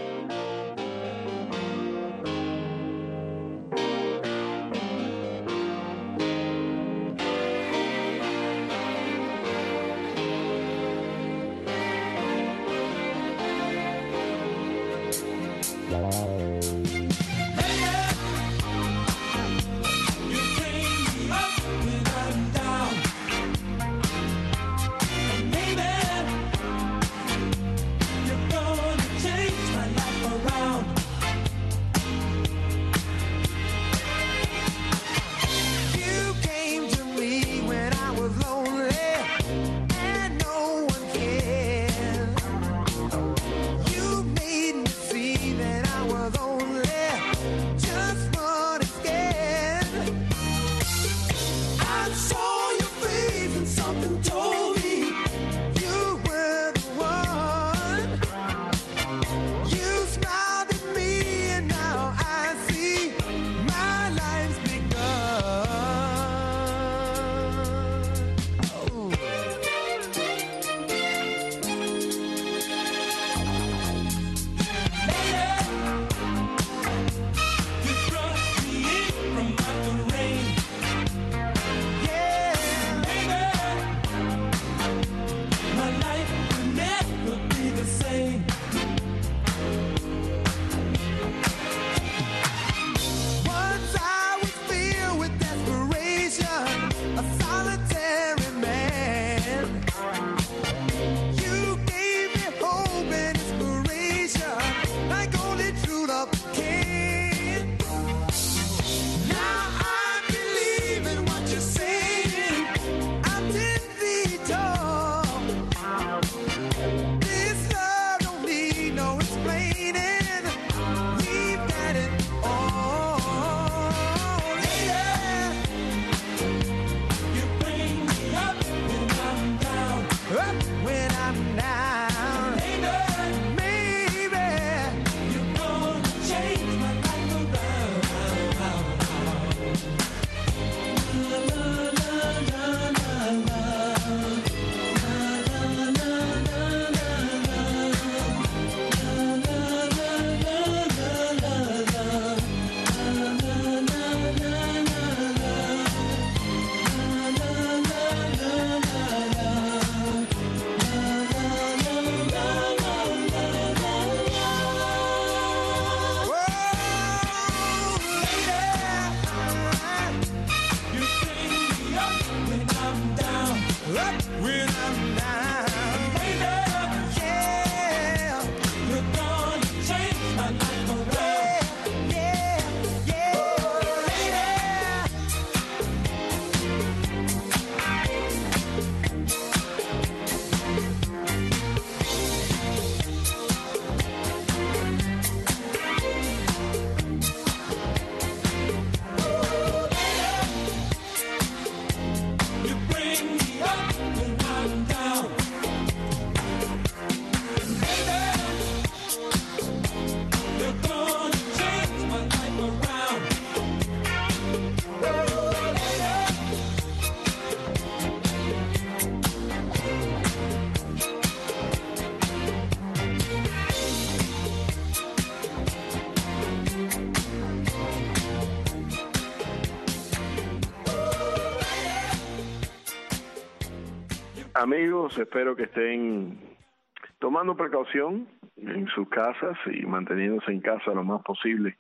Amigos, espero que estén tomando precaución en sus casas y manteniéndose en casa lo más posible,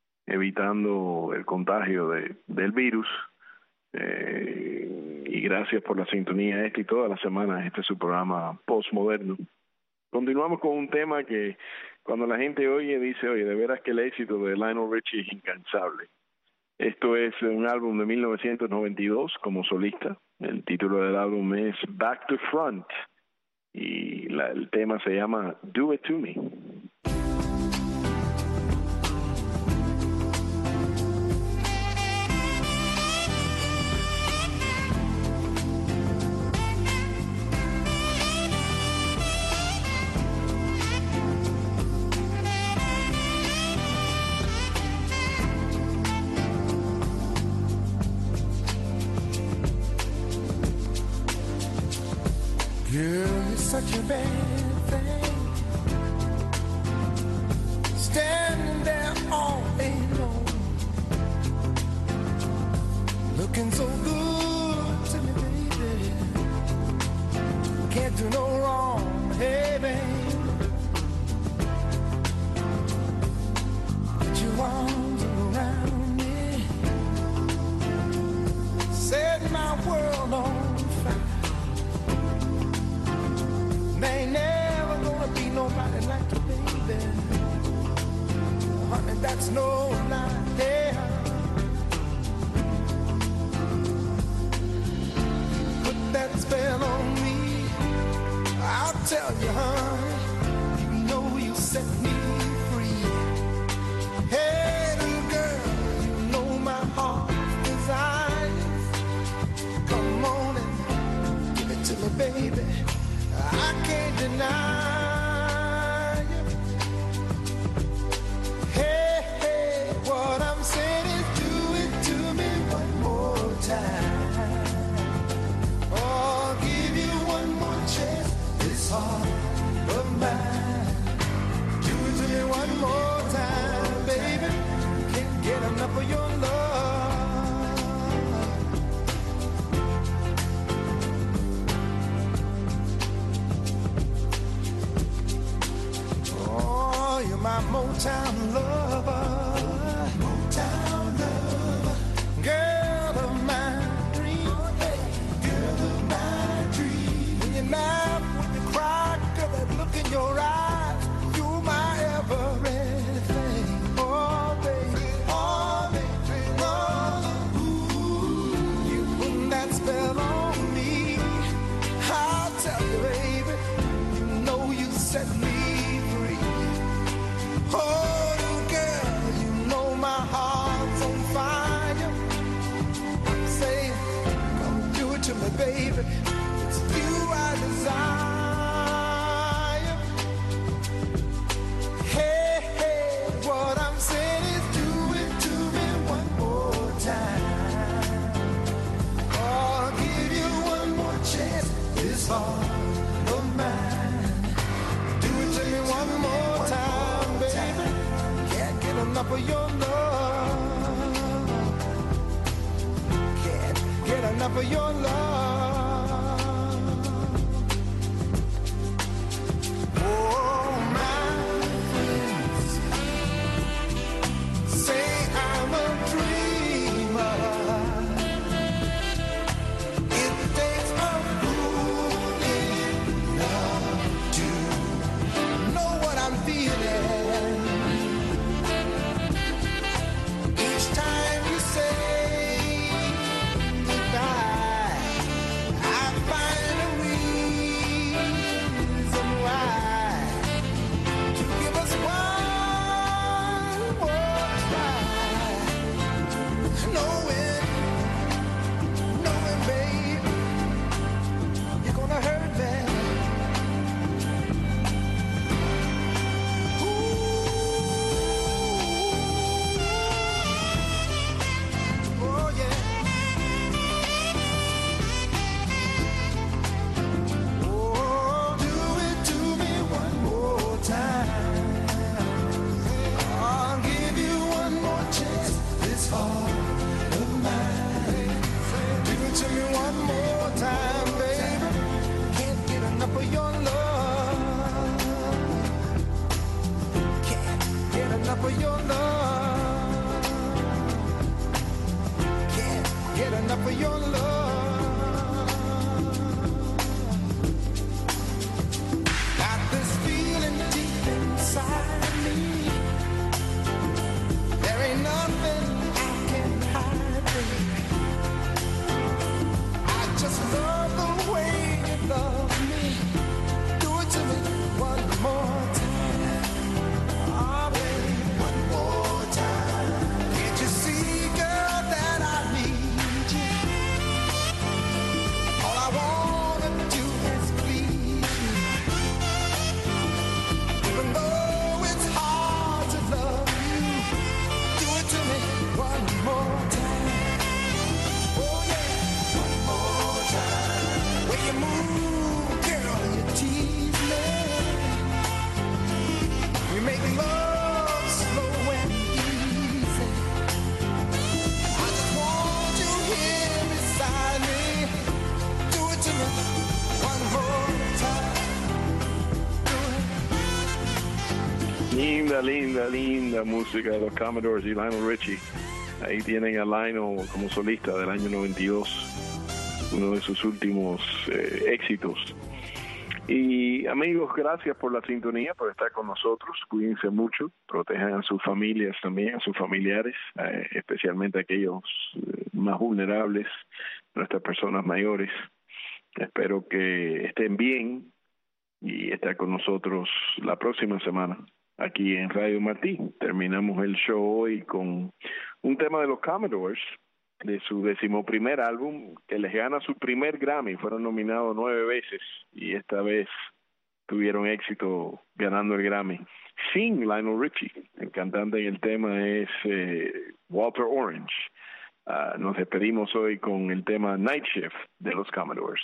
evitando el contagio de, del virus. Eh, y gracias por la sintonía esta y todas las semanas. Este es su programa Postmoderno. continuamos con un tema que cuando la gente oye dice, oye, de veras que el éxito de Lionel Richie es incansable. Esto es un álbum de mil novecientos noventa y dos como solista. El título del álbum es Back to Front y la, el tema se llama Do It To Me. Girl, you're such a bad thing. Standing there all alone, looking so good to me, baby. Can't do no wrong, hey, babe. Put your arms around me, set my world on fire. There ain't never gonna be nobody like you, baby. Honey, that's no lie, yeah. Put that spell on me, I'll tell you, honey. You know you set me free. Hey, little girl, you know my heart's desire. Come on and give it to me, baby. I can't deny you. Hey, hey, what I'm saying is do it to me one more time. Oh, I'll give you one more chance, this heart of mine. Do it to me one more time, baby. Can't get enough of your love. My Motown lover, Motown lover, girl of my dream, girl of my dream. When you laugh, when you cry, girl, that look in your eyes, you're my everything. Oh, baby, oh, baby, oh, ooh, you put that spell on me. I'll tell you, baby, you know you set me. Oh, girl, you know my heart's on fire. I'm saying, come do it to me, baby. It's you I desire. Hey, hey, what I'm saying is do it to me one more time. Oh, I'll give you one more chance, this heart of mine. Do it to me one more time. Enough of your love. Can't get enough of your love. Oh, my friends say I'm a dreamer. It takes a fool in love to know what I'm feeling. For your love, can't get enough of your love. Got this feeling. Linda, linda, linda música de los Commodores y Lionel Richie. Ahí tienen a Lionel como solista del año noventa y dos, uno de sus últimos eh, éxitos. Y amigos, gracias por la sintonía, por estar con nosotros. Cuídense mucho, protejan a sus familias también, a sus familiares, eh, especialmente a aquellos eh, más vulnerables, nuestras personas mayores. Espero que estén bien y estar con nosotros la próxima semana aquí en Radio Martí. Terminamos el show hoy con un tema de los Commodores, de su decimoprimer álbum, que les gana su primer Grammy. Fueron nominados nueve veces y esta vez tuvieron éxito ganando el Grammy sin Lionel Richie. El cantante en el tema es eh, Walter Orange. Uh, nos despedimos hoy con el tema Night Shift de los Commodores.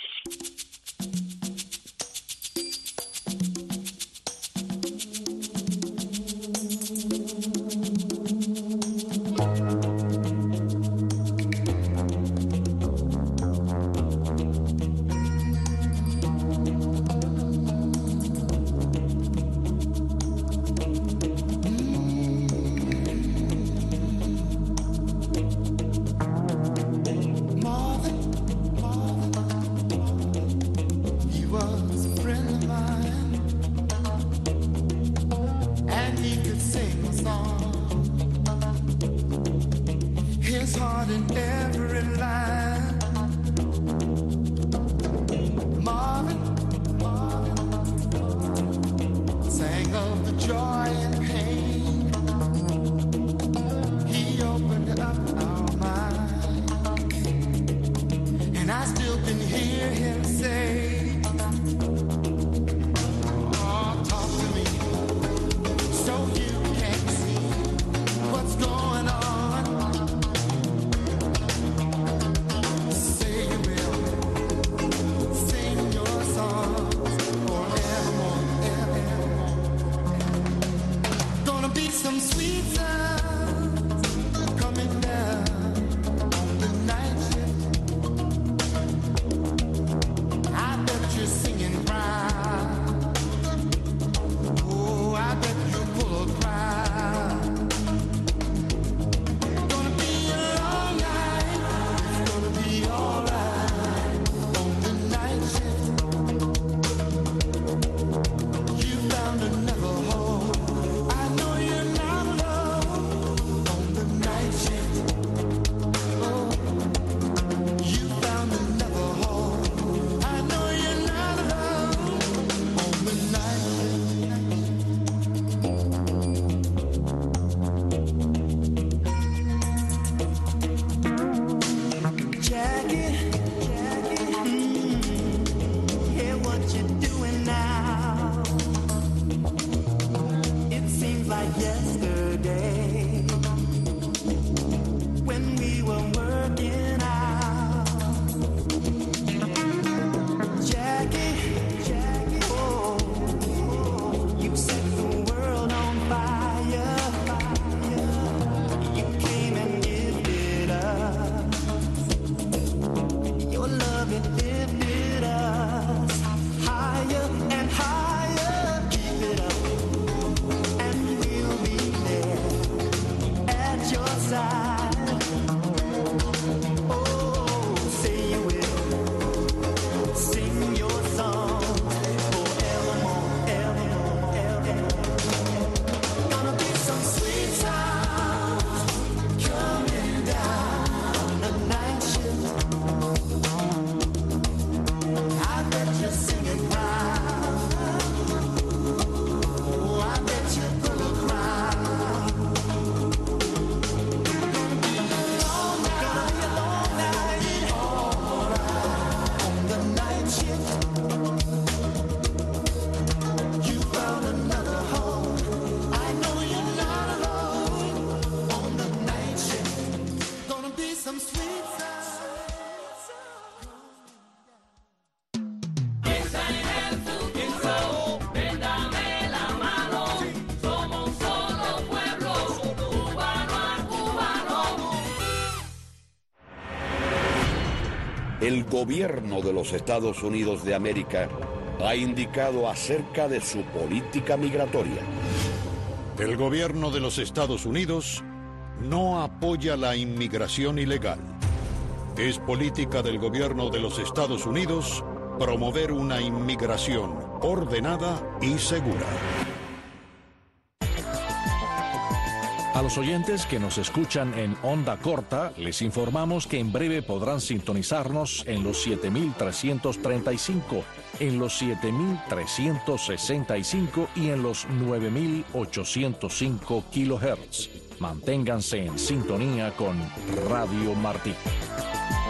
El gobierno de los Estados Unidos de América ha indicado acerca de su política migratoria. El gobierno de los Estados Unidos no apoya la inmigración ilegal. Es política del gobierno de los Estados Unidos promover una inmigración ordenada y segura. A los oyentes que nos escuchan en onda corta, les informamos que en breve podrán sintonizarnos en los siete mil trescientos treinta y cinco, en los siete mil trescientos sesenta y cinco y en los nueve mil ochocientos cinco kilohertz. Manténganse en sintonía con Radio Martí.